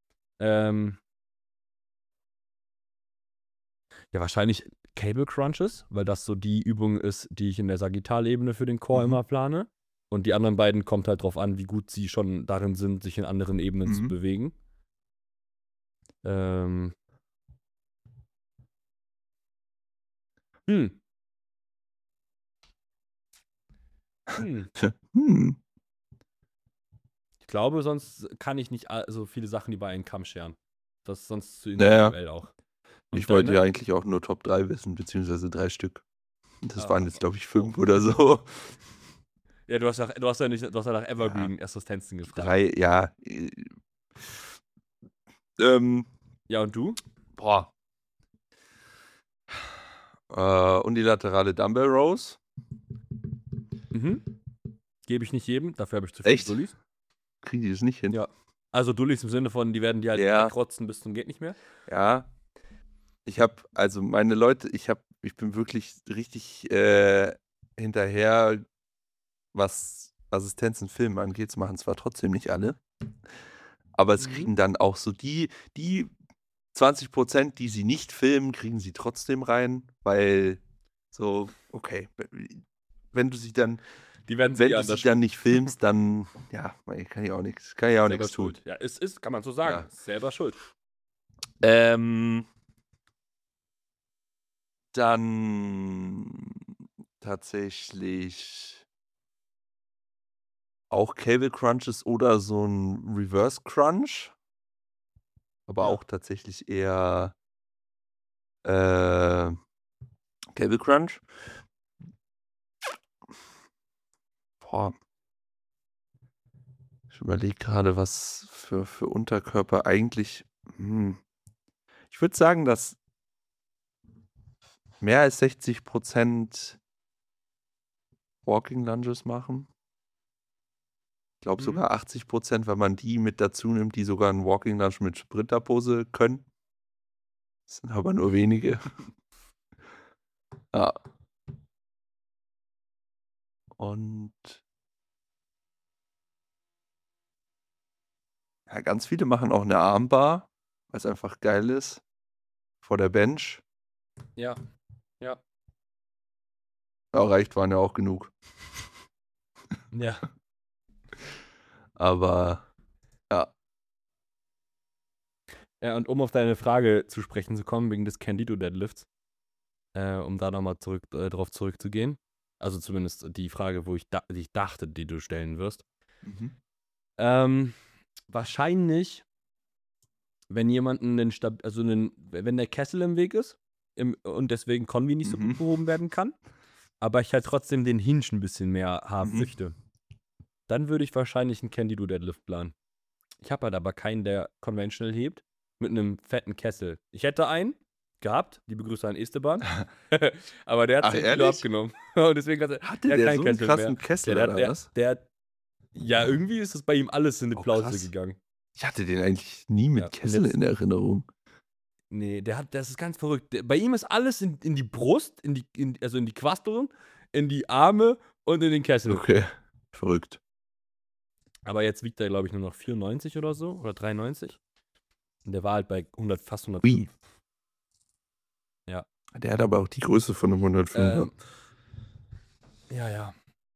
Ja, wahrscheinlich Cable Crunches, weil das so die Übung ist, die ich in der Sagittalebene für den Core immer plane. Und die anderen beiden kommt halt drauf an, wie gut sie schon darin sind, sich in anderen Ebenen zu bewegen. Ich glaube, sonst kann ich nicht so viele Sachen über einen Kamm scheren. Das ist sonst zu individuell auch. Und ich wollte ja eigentlich auch nur Top 3 wissen, beziehungsweise 3 Stück. Das waren jetzt, glaube ich, 5 oder so. Ja, du hast ja nach Evergreen-Assistenzen gefragt. 3, ja. Ja, und du? Boah. Unilaterale Dumbbell Rows. Gebe ich nicht jedem, dafür habe ich zu viele Dullis. Kriegen die das nicht hin? Ja. Also Dullis im Sinne von, die werden die halt wegrotzen bis zum geht nicht mehr. Ja. Ich habe, also meine Leute, ich bin wirklich richtig hinterher, was Assistenzen Filmen angeht. Das machen zwar trotzdem nicht alle, aber es kriegen dann auch so die 20%, die sie nicht filmen, kriegen sie trotzdem rein, weil so, okay, wenn du sie dann nicht filmst, dann, ja, kann ich auch nichts tun. Ja, kann man so sagen, selber schuld. Dann tatsächlich auch Cable Crunches oder so ein Reverse Crunch. Aber auch tatsächlich eher Cable Crunch. Boah. Ich überlege gerade, was für Unterkörper eigentlich. Ich würde sagen, dass mehr als 60% Walking Lunges machen. Ich glaube sogar 80%, wenn man die mit dazu nimmt, die sogar einen Walking Lunge mit Sprinterpose können. Das sind aber nur wenige. Ja. Und ja, ganz viele machen auch eine Armbar, weil es einfach geil ist. Vor der Bench. Ja. Ja, reicht, waren ja auch genug. Ja. Aber, ja. Ja, und um auf deine Frage zu sprechen zu kommen, wegen des Candido-Deadlifts, um da nochmal drauf zurückzugehen. Also zumindest die Frage, die ich dachte, die du stellen wirst. Wahrscheinlich, wenn wenn der Kessel im Weg ist und deswegen Konvi nicht so gut behoben werden kann, aber ich halt trotzdem den Hinge ein bisschen mehr haben möchte, dann würde ich wahrscheinlich einen Can-Do-Deadlift planen. Ich habe halt aber keinen, der conventional hebt, mit einem fetten Kessel. Ich hätte einen gehabt, liebe Grüße an Esteban, aber der hat 10 Kilo abgenommen. Und deswegen hatte der so einen krassen Kessel oder was? Ja, irgendwie ist es bei ihm alles in die Plauze gegangen. Ich hatte den eigentlich nie mit Kessel in Erinnerung. Nee, das ist ganz verrückt. Bei ihm ist alles in die Brust, also in die Quasteln, in die Arme und in den Kessel. Okay, verrückt. Aber jetzt wiegt er, glaube ich, nur noch 94 oder so, oder 93. Und der war halt bei fast 105. Ui. Ja. Der hat aber auch die Größe von einem 105. Ja.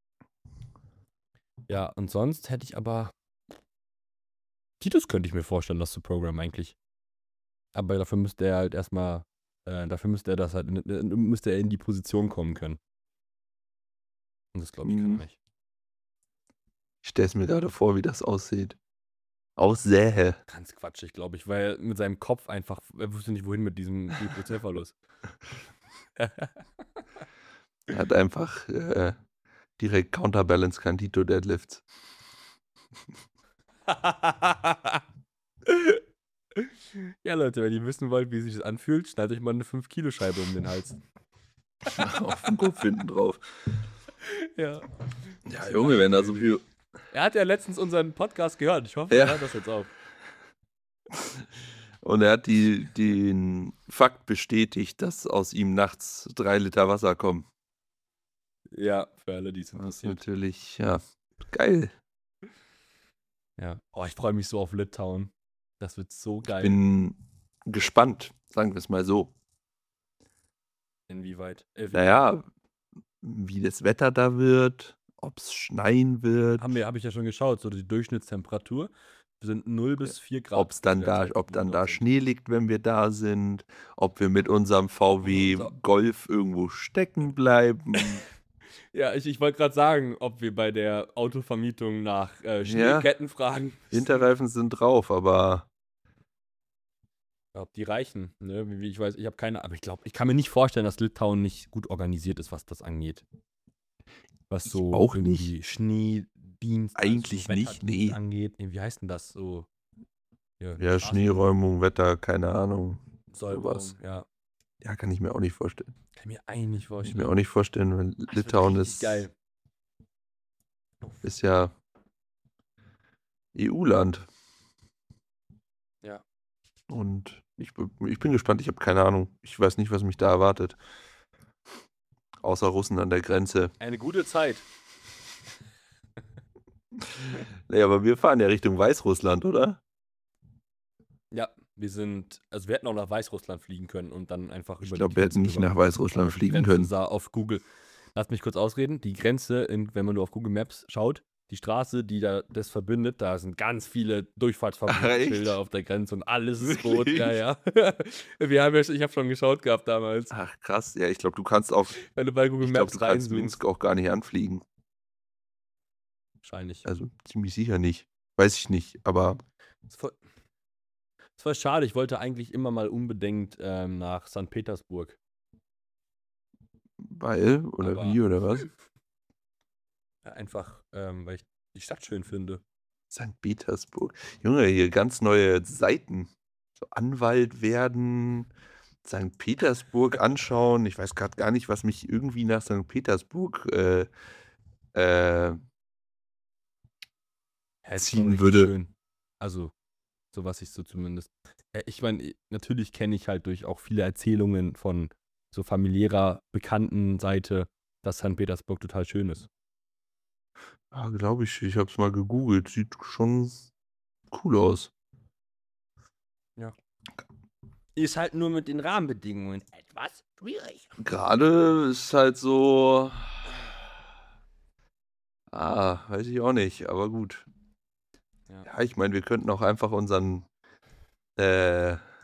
Ja, und sonst hätte ich aber Titus könnte ich mir vorstellen, das zu programmen eigentlich. Aber dafür müsste er halt erstmal, müsste er in die Position kommen können. Und das glaube ich kann er nicht. Ich stelle es mir gerade vor, wie das aussieht. Aussähe. Ganz quatschig, glaube ich, weil mit seinem Kopf einfach, er wusste nicht, wohin mit diesem Prozentverlust. Er hat einfach direkt Counterbalance Candito Deadlifts. Ja, Leute, wenn ihr wissen wollt, wie sich das anfühlt, schneidet euch mal eine 5-Kilo-Scheibe um den Hals. Auf den Kopf hinten drauf. Ja. Ja, Junge, wenn da so viel... Er hat ja letztens unseren Podcast gehört. Ich hoffe, er hört das jetzt auf. Und er hat den Fakt bestätigt, dass aus ihm nachts 3 Liter Wasser kommen. Ja, für alle, die es interessiert. Das ist natürlich, ja, geil. Ja. Oh, ich freue mich so auf Litauen. Das wird so geil. Ich bin gespannt, sagen wir es mal so. Inwieweit? Naja, wie das Wetter da wird, ob es schneien wird. Habe ich ja schon geschaut, so die Durchschnittstemperatur sind 0 bis 4 Grad. Ob dann da Schnee liegt, wenn wir da sind, ob wir mit unserem VW Golf irgendwo stecken bleiben. Ja, ich wollte gerade sagen, ob wir bei der Autovermietung nach Schneeketten fragen. Winterreifen sind drauf, aber ob die reichen, ne? Wie ich weiß, ich habe keine, aber ich kann mir nicht vorstellen, dass Litauen nicht gut organisiert ist, was das angeht. Was so auch irgendwie nicht. Schneedienst eigentlich so nicht, nee. angeht. Wie heißt denn das so? Ja, Schneeräumung, Wetter, keine Ahnung. Sowas. Ja. Ja, kann ich mir auch nicht vorstellen. Kann ich mir eigentlich nicht vorstellen. Kann ich mir auch nicht vorstellen, weil Litauen ist geil. Ist ja EU-Land. Ja. Und ich bin gespannt, ich habe keine Ahnung. Ich weiß nicht, was mich da erwartet. Außer Russen an der Grenze. Eine gute Zeit. Nee, aber wir fahren ja Richtung Weißrussland, oder? Ja, wir hätten auch nach Weißrussland fliegen können und dann einfach Ich glaube, wir hätten nicht nach Weißrussland fliegen können. Sah auf Google. Lass mich kurz ausreden. Die Grenze, wenn man nur auf Google Maps schaut, die Straße, die das verbindet, da sind ganz viele Durchfahrtsverbotsschilder auf der Grenze und alles ist rot. Ja. Ich habe schon geschaut gehabt damals. Ach, krass. Ja, ich glaube, du kannst auch. Wenn du bei Google Maps du kannst Minsk auch gar nicht anfliegen. Wahrscheinlich. Also ziemlich sicher nicht. Weiß ich nicht, aber. Das war schade. Ich wollte eigentlich immer mal unbedingt nach St. Petersburg. Weil? Oder wie? Oder was? Einfach, weil ich die Stadt schön finde. St. Petersburg. Junge, hier ganz neue Seiten. So Anwalt werden, St. Petersburg anschauen. Ich weiß gerade gar nicht, was mich irgendwie nach St. Petersburg ziehen würde. Schön. Also, so was ich so zumindest. Ich meine, natürlich kenne ich halt durch auch viele Erzählungen von so familiärer Bekanntenseite, dass St. Petersburg total schön ist. Ja, glaube ich. Ich habe es mal gegoogelt. Sieht schon cool aus. Ja. Ist halt nur mit den Rahmenbedingungen etwas schwierig. Gerade ist halt so. Weiß ich auch nicht, aber gut. Ja, ich meine, wir könnten auch einfach unseren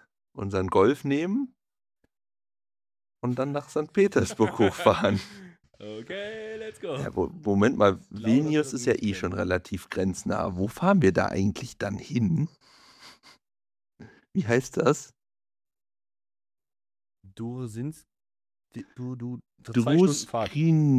Golf nehmen und dann nach St. Petersburg hochfahren. Okay, let's go. Ja, Moment mal, Glaube, das Vilnius wird ist ja ein eh schon Rennen. relativ grenznah. Wo fahren wir da eigentlich dann hin? Wie heißt das? Du sind. So 2 Stunden Fahrt.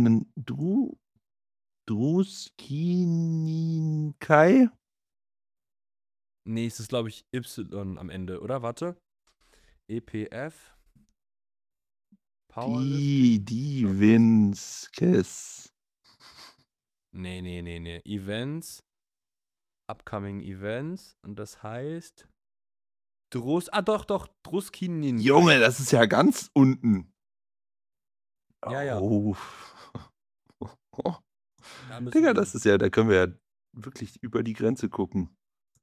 Druskininkai? Nee, es ist, glaube ich, Y am Ende, oder? Warte. EPF. Powerlifting. Shortcut. Divinskes. Nee. Events. Upcoming Events. Und das heißt. Doch. Druskininkai. Junge, das ist ja ganz unten. Ja. Oh. Da müssen Digga, wir das hin. ist ja, da können wir ja wirklich über die Grenze gucken.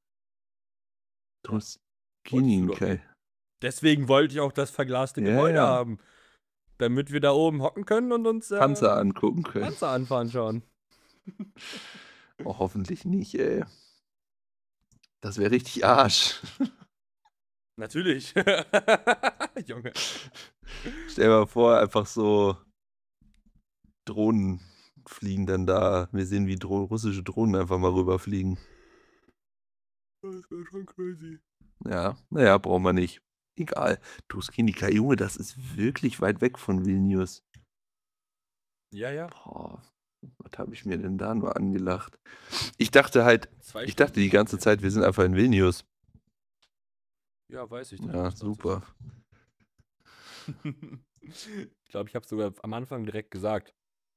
Wolltest du doch Druskininkai. eh. Deswegen wollte ich auch das verglaste Ja, Gebäude ja. haben. Damit wir da oben hocken können und uns Panzer angucken können. Panzer anfahren schauen. Oh, hoffentlich nicht, ey. Das wäre richtig Arsch. Natürlich. Junge. Stell dir mal vor, einfach so Drohnen fliegen dann da. Wir sehen, wie russische Drohnen einfach mal rüberfliegen. Das wäre schon crazy. Ja, naja, brauchen wir nicht. Egal. Druskininkai, Junge, das ist wirklich weit weg von Vilnius. Ja. Boah, was habe ich mir denn da nur angelacht? Ich dachte die ganze Zeit, wir sind einfach in Vilnius. Ja, weiß ich. Ja, super. Ich glaube, ich habe sogar am Anfang direkt gesagt.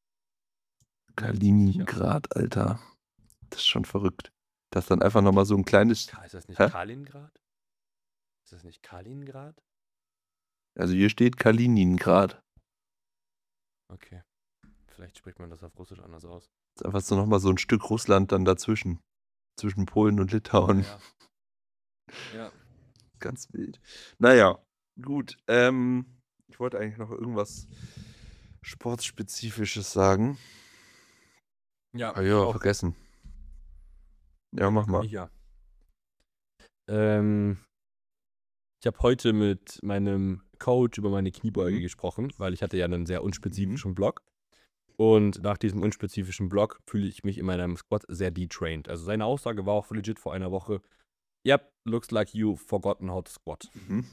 Kaliningrad, Alter. Das ist schon verrückt. Das ist dann einfach nochmal so ein kleines... Ist das nicht Hä? Kaliningrad? Ist das nicht Kaliningrad? Also hier steht Kaliningrad. Okay. Vielleicht spricht man das auf Russisch anders aus. Das ist einfach so nochmal so ein Stück Russland dann dazwischen. Zwischen Polen und Litauen. Ja. Ganz wild. Naja, gut. Ich wollte eigentlich noch irgendwas Sportspezifisches sagen. Ja, Aber ja, vergessen. Ja, mach mal. Ja. Ich habe heute mit meinem Coach über meine Kniebeuge gesprochen, weil ich hatte ja einen sehr unspezifischen Block. Und nach diesem unspezifischen Block fühle ich mich in meinem Squat sehr detrained. Also seine Aussage war auch legit vor einer Woche. Yep, looks like you forgotten how to squat.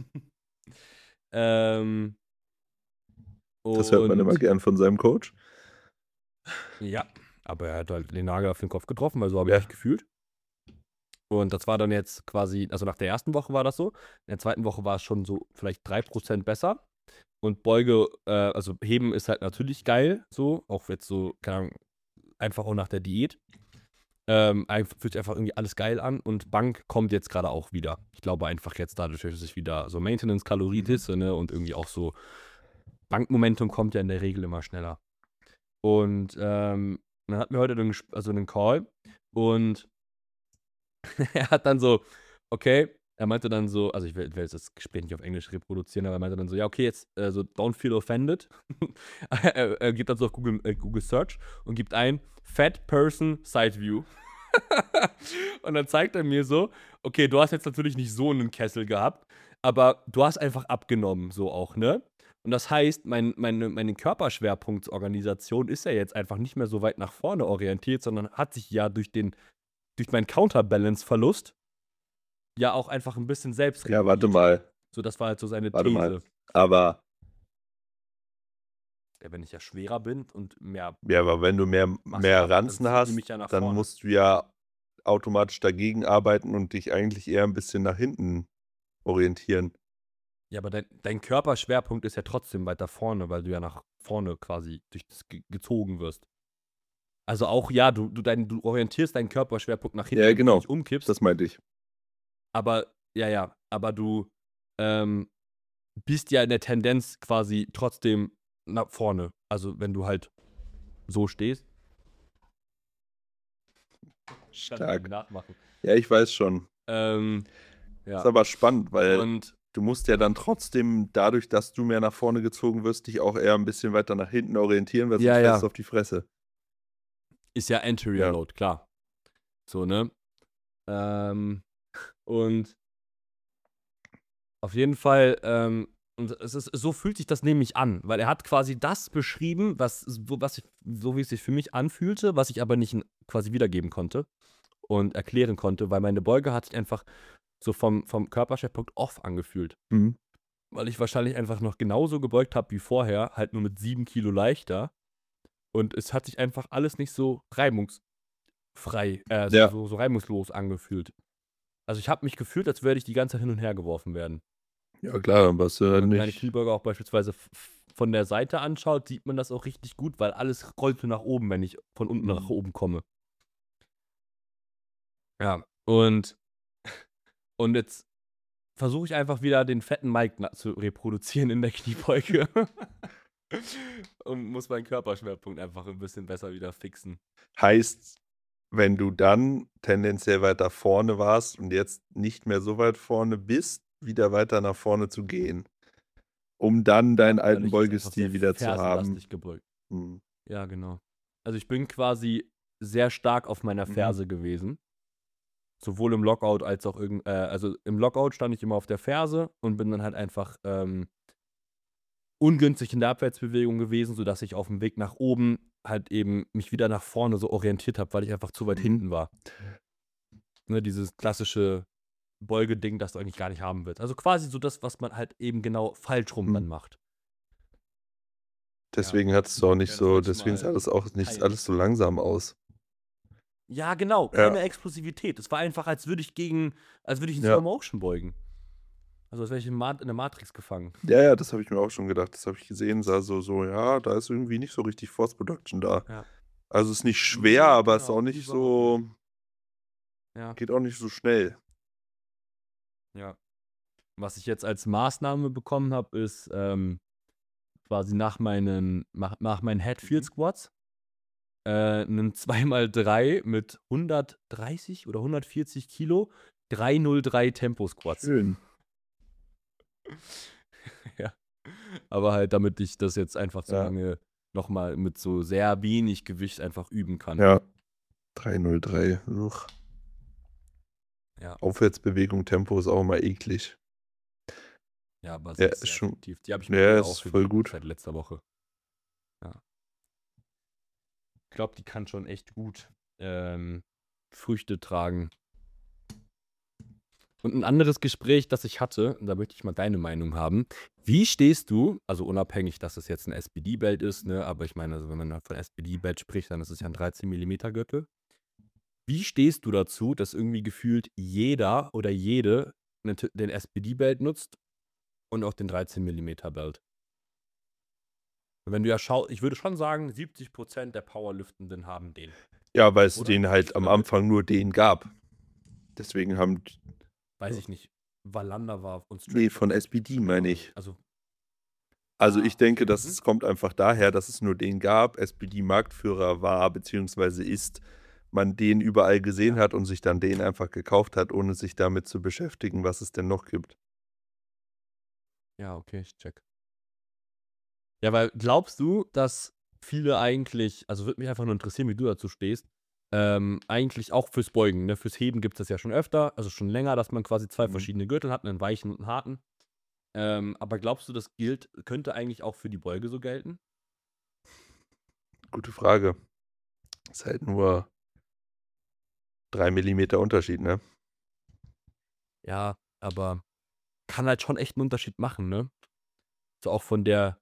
Das hört man immer gern von seinem Coach. Ja, aber er hat halt den Nagel auf den Kopf getroffen, weil so habe ich mich gefühlt. Und das war dann jetzt quasi, also nach der ersten Woche war das so. In der zweiten Woche war es schon so vielleicht 3% besser. Und Beuge, also Heben ist halt natürlich geil, so, auch jetzt so, keine Ahnung, einfach auch nach der Diät. Fühlt sich einfach irgendwie alles geil an und Bank kommt jetzt gerade auch wieder. Ich glaube einfach jetzt dadurch, dass ich wieder so Maintenance-Kalorie-Tisse, ne, und irgendwie auch so Bankmomentum kommt ja in der Regel immer schneller. Und dann hatten wir heute einen Call und er hat dann so, okay, er meinte dann so, also ich will jetzt das Gespräch nicht auf Englisch reproduzieren, aber er meinte dann so, ja, okay, jetzt so don't feel offended. Er gibt dann so auf Google Search und gibt ein Fat Person Side View. Und dann zeigt er mir so, okay, du hast jetzt natürlich nicht so einen Kessel gehabt, aber du hast einfach abgenommen, so auch, ne? Und das heißt, meine Körperschwerpunktsorganisation ist ja jetzt einfach nicht mehr so weit nach vorne orientiert, sondern hat sich ja durch meinen Counterbalance-Verlust ja auch einfach ein bisschen selbst reguliert. Ja, warte mal. So, das war halt so seine Warte These. mal. Aber. Ja, wenn ich ja schwerer bin und mehr. Ja, aber wenn du mehr Ranzen hast, dann musst du ja automatisch dagegen arbeiten und dich eigentlich eher ein bisschen nach hinten orientieren. Ja, aber dein Körperschwerpunkt ist ja trotzdem weiter vorne, weil du ja nach vorne quasi durch das gezogen wirst. Also auch, ja, du orientierst deinen Körperschwerpunkt nach hinten, Ja, genau. wenn du dich umkippst. Das meinte ich. Aber, aber du bist ja in der Tendenz quasi trotzdem nach vorne. Also wenn du halt so stehst. Stark. Nachmachen. Ja, ich weiß schon. Ja. Ist aber spannend, weil du musst ja dann trotzdem, dadurch, dass du mehr nach vorne gezogen wirst, dich auch eher ein bisschen weiter nach hinten orientieren, weil sonst fällst du auf die Fresse. Ist ja Anterior Load, klar. So, ne? Und auf jeden Fall, Und so fühlt sich das nämlich an, weil er hat quasi das beschrieben, so wie es sich für mich anfühlte, was ich aber nicht quasi wiedergeben konnte und erklären konnte, weil meine Beuge hat sich einfach so vom Körperschwerpunkt off angefühlt. Mhm. Weil ich wahrscheinlich einfach noch genauso gebeugt habe wie vorher, halt nur mit 7 Kilo leichter. Und es hat sich einfach alles nicht so reibungsfrei, so reibungslos angefühlt. Also ich habe mich gefühlt, als würde ich die ganze Zeit hin und her geworfen werden. Ja, klar, dann warst du Wenn halt man meine nicht. Kniebeuge auch beispielsweise von der Seite anschaut, sieht man das auch richtig gut, weil alles rollte nach oben, wenn ich von unten nach oben komme. Ja, und jetzt versuche ich einfach wieder den fetten Mike zu reproduzieren in der Kniebeuge. Und muss meinen Körperschwerpunkt einfach ein bisschen besser wieder fixen. Heißt, wenn du dann tendenziell weiter vorne warst und jetzt nicht mehr so weit vorne bist, wieder weiter nach vorne zu gehen, um dann deinen alten Beugestil wieder zu haben. Gebeugt. Mhm. Ja, genau. Also ich bin quasi sehr stark auf meiner Ferse gewesen. Sowohl im Lockout als auch also im Lockout stand ich immer auf der Ferse und bin dann halt einfach ungünstig in der Abwärtsbewegung gewesen, sodass ich auf dem Weg nach oben halt eben mich wieder nach vorne so orientiert habe, weil ich einfach zu weit hinten war. Ne, dieses klassische Beugeding, das du eigentlich gar nicht haben willst. Also quasi so das, was man halt eben genau falsch rum dann macht. Deswegen hattest du auch nicht so, deswegen sah das auch nicht alles so langsam aus. Ja, genau, keine Explosivität. Es war einfach, als würde ich in Slow Motion beugen. Also als wäre ich in der Matrix gefangen. Ja, das habe ich mir auch schon gedacht. Das habe ich gesehen, sah ja, da ist irgendwie nicht so richtig Force Production da. Ja. Also ist nicht schwer, aber ist genau, auch nicht so, Ja. geht auch nicht so schnell. Ja. Was ich jetzt als Maßnahme bekommen habe, ist quasi nach meinen Headfield Squats einen 2x3 mit 130 oder 140 Kilo 303 Tempo Squats. Schön. Ja. Aber halt, damit ich das jetzt einfach so lange nochmal mit so sehr wenig Gewicht einfach üben kann. Ja. 303. Uch. Ja. Aufwärtsbewegung, Tempo ist auch immer eklig. Ja, aber sehr, sehr schon, effektiv. Die habe ich mir ist voll gut. Seit letzter Woche. Ja. Ich glaube, die kann schon echt gut Früchte tragen. Und ein anderes Gespräch, das ich hatte, und da möchte ich mal deine Meinung haben. Wie stehst du, also unabhängig, dass es jetzt ein SPD-Belt ist, ne, aber ich meine, also wenn man von SPD-Belt spricht, dann ist es ja ein 13 mm Gürtel. Wie stehst du dazu, dass irgendwie gefühlt jeder oder jede den SPD-Belt nutzt und auch den 13 mm Belt? Wenn du ja schaust, ich würde schon sagen, 70% der Powerliftenden haben den. Ja, weil es den halt am Anfang nur den gab. Deswegen haben. Weiß ich nicht. Wallander war und Nee, von SPD meine ich. Also ich denke, dass es kommt einfach daher, dass es nur den gab, SPD Marktführer war, beziehungsweise ist, man den überall gesehen hat und sich dann den einfach gekauft hat, ohne sich damit zu beschäftigen, was es denn noch gibt. Ja, okay, ich check. Ja, weil glaubst du, dass viele eigentlich, also würde mich einfach nur interessieren, wie du dazu stehst, eigentlich auch fürs Beugen, ne? Fürs Heben gibt es das ja schon öfter, also schon länger, dass man quasi zwei verschiedene Gürtel hat, einen weichen und einen harten. Aber glaubst du, das könnte eigentlich auch für die Beuge so gelten? Gute Frage. Ist halt nur 3 mm Unterschied, ne? Ja, aber kann halt schon echt einen Unterschied machen, ne? So auch von der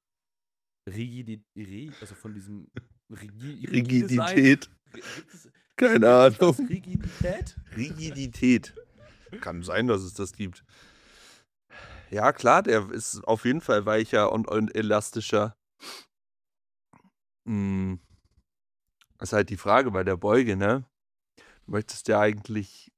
also von diesem Rigidität. Keine Ahnung. Rigidität? Rigidität. Kann sein, dass es das gibt. Ja, klar, der ist auf jeden Fall weicher und elastischer. Ist halt die Frage bei der Beuge, ne? Du möchtest ja eigentlich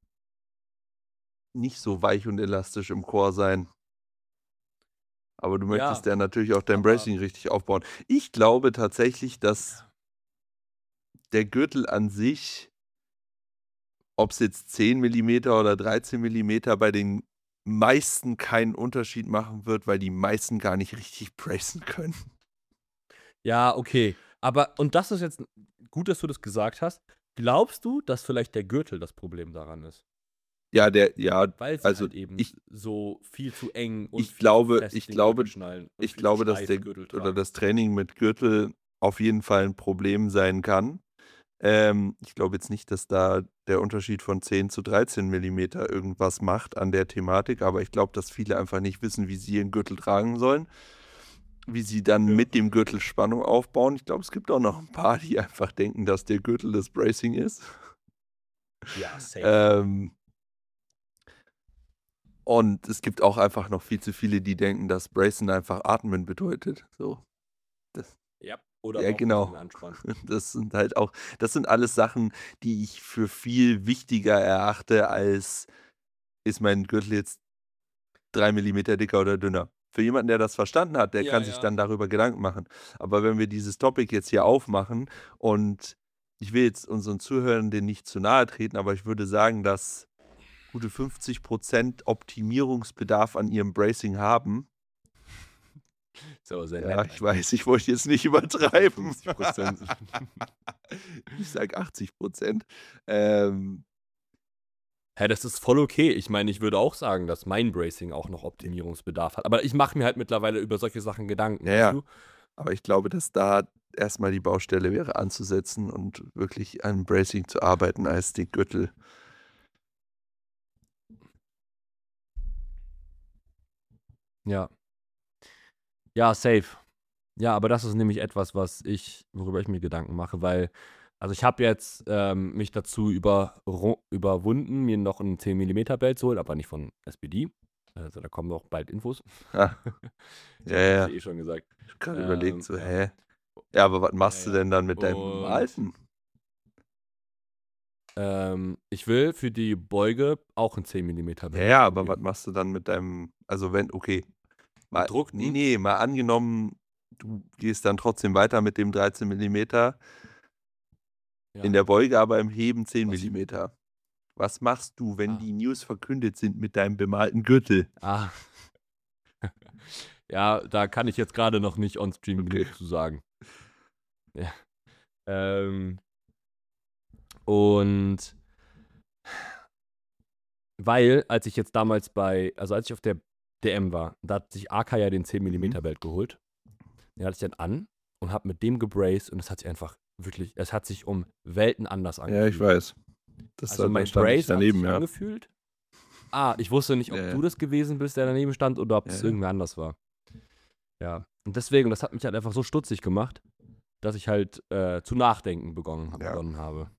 nicht so weich und elastisch im Core sein. Aber du möchtest ja natürlich auch dein Bracing richtig aufbauen. Ich glaube tatsächlich, dass der Gürtel an sich, ob es jetzt 10 mm oder 13 mm, bei den meisten keinen Unterschied machen wird, weil die meisten gar nicht richtig bracen können. Ja, okay. Aber, und das ist jetzt gut, dass du das gesagt hast. Glaubst du, dass vielleicht der Gürtel das Problem daran ist? Ja, weil sie also halt eben ich, so viel zu eng und ich viel zu glaube, fest ich den Gürtel glaube, schnallen und ich viel zu glaube, dass steif Gürtel tragen. das Training mit Gürtel auf jeden Fall ein Problem sein kann. Ich glaube jetzt nicht, dass da der Unterschied von 10 zu 13 Millimeter irgendwas macht an der Thematik, aber ich glaube, dass viele einfach nicht wissen, wie sie ihren Gürtel tragen sollen, wie sie dann Ja. mit dem Gürtel Spannung aufbauen. Ich glaube, es gibt auch noch ein paar, die einfach denken, dass der Gürtel das Bracing ist. Ja, safe. Und es gibt auch einfach noch viel zu viele, die denken, dass Bracen einfach atmen bedeutet. So. Ja, oder Ja, Bauchmuskeln genau. anspannen. Das sind alles Sachen, die ich für viel wichtiger erachte, als ist mein Gürtel jetzt 3 Millimeter dicker oder dünner. Für jemanden, der das verstanden hat, der Ja, kann sich ja. dann darüber Gedanken machen. Aber wenn wir dieses Topic jetzt hier aufmachen und ich will jetzt unseren Zuhörenden nicht zu nahe treten, aber ich würde sagen, dass gute 50% Optimierungsbedarf an ihrem Bracing haben. Ist aber sehr Ja, nett. ich weiß, ich wollte jetzt nicht übertreiben. 50%. Ich sage 80%. Hä, das ist voll okay. Ich meine, ich würde auch sagen, dass mein Bracing auch noch Optimierungsbedarf hat. Aber ich mache mir halt mittlerweile über solche Sachen Gedanken, Ja, weißt ja. du? Aber ich glaube, dass da erstmal die Baustelle wäre, anzusetzen und wirklich an Bracing zu arbeiten als die Gürtel. Ja. Ja, safe. Ja, aber das ist nämlich etwas, worüber ich mir Gedanken mache, weil, also ich habe jetzt mich dazu überwunden, mir noch ein 10 mm Belt zu holen, aber nicht von SPD. Also da kommen noch bald Infos. Ah, Ich ja, glaube, das ja. habe ich eh schon gesagt. Ich habe gerade überlegt, so, Ja. hä? Ja, aber was machst du Ja. denn dann mit deinem Und alten? ich will für die Beuge auch ein 10 mm Ja, Belt ja, aber was ausprobieren. machst du dann mit deinem, also wenn, okay, mal, Gedruckten? nee, mal angenommen, du gehst dann trotzdem weiter mit dem 13 Millimeter in Ja. der Beuge, aber im Heben 10 Was? Millimeter. Was machst du, wenn Ah. die News verkündet sind mit deinem bemalten Gürtel? Ah. Ja, da kann ich jetzt gerade noch nicht on-stream Okay. genug zu sagen. Ja. Und weil, als ich jetzt damals als ich auf der DM war, da hat sich AK ja den 10 mm Belt geholt. Den hatte ich dann an und habe mit dem gebraced und es hat sich einfach wirklich, es hat sich um Welten anders angefühlt. Ja, ich weiß. Also mein stand ich Brace hat daneben, sich ja. angefühlt. Ich wusste nicht, ob Ja, du das gewesen bist, der daneben stand, oder ob ja, es ja. irgendwer anders war. Ja. Und deswegen, das hat mich halt einfach so stutzig gemacht, dass ich halt zu nachdenken begonnen habe.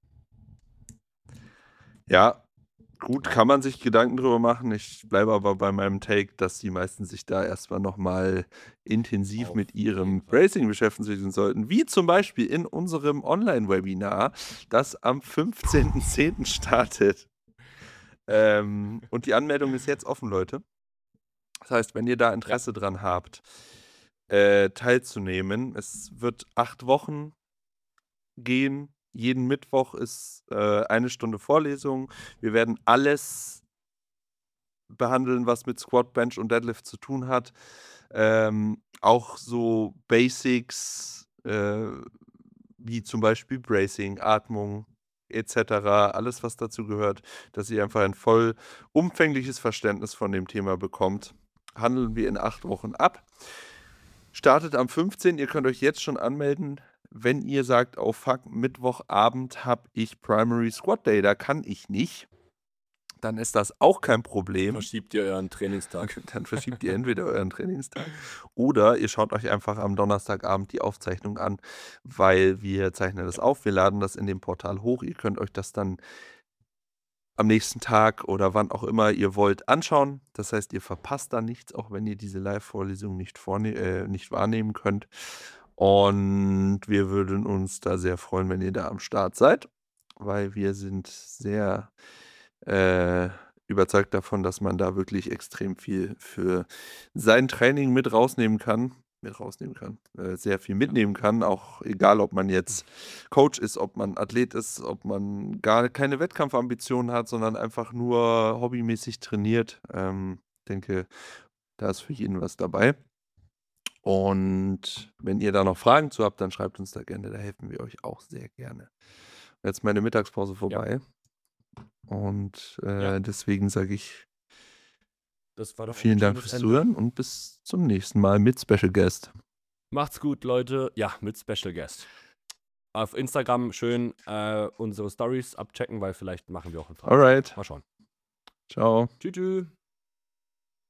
Ja, gut, kann man sich Gedanken drüber machen. Ich bleibe aber bei meinem Take, dass die meisten sich da erstmal nochmal intensiv Auf mit ihrem jeden Fall. Bracing beschäftigen sollten. Wie zum Beispiel in unserem Online-Webinar, das am 15.10. startet. Und die Anmeldung ist jetzt offen, Leute. Das heißt, wenn ihr da Interesse dran habt, teilzunehmen, es wird 8 Wochen gehen. Jeden Mittwoch ist 1 Stunde Vorlesung. Wir werden alles behandeln, was mit Squat, Bench und Deadlift zu tun hat. Auch so Basics, wie zum Beispiel Bracing, Atmung etc., alles, was dazu gehört, dass ihr einfach ein voll umfängliches Verständnis von dem Thema bekommt, handeln wir in 8 Wochen ab. Startet am 15. Ihr könnt euch jetzt schon anmelden. Wenn ihr sagt, oh fuck, Mittwochabend habe ich Primary Squat Day, da kann ich nicht, dann ist das auch kein Problem. Verschiebt ihr euren Trainingstag. Dann verschiebt ihr entweder euren Trainingstag oder ihr schaut euch einfach am Donnerstagabend die Aufzeichnung an, weil wir zeichnen das auf, wir laden das in dem Portal hoch. Ihr könnt euch das dann am nächsten Tag oder wann auch immer ihr wollt anschauen. Das heißt, ihr verpasst da nichts, auch wenn ihr diese Live-Vorlesung nicht wahrnehmen könnt. Und wir würden uns da sehr freuen, wenn ihr da am Start seid, weil wir sind sehr überzeugt davon, dass man da wirklich extrem viel für sein Training mit rausnehmen kann. Sehr viel mitnehmen kann, auch egal, ob man jetzt Coach ist, ob man Athlet ist, ob man gar keine Wettkampfambitionen hat, sondern einfach nur hobbymäßig trainiert. Ich denke, da ist für jeden was dabei. Und wenn ihr da noch Fragen zu habt, dann schreibt uns da gerne, da helfen wir euch auch sehr gerne. Jetzt meine Mittagspause vorbei. Und Ja. deswegen sage ich Das war doch ein vielen Dank schönes fürs Ende. Zuhören und bis zum nächsten Mal mit Special Guest. Macht's gut, Leute. Ja, mit Special Guest. Auf Instagram schön unsere Stories abchecken, weil vielleicht machen wir auch eine Frage. Alright. Mal schauen. Ciao. Tschüss.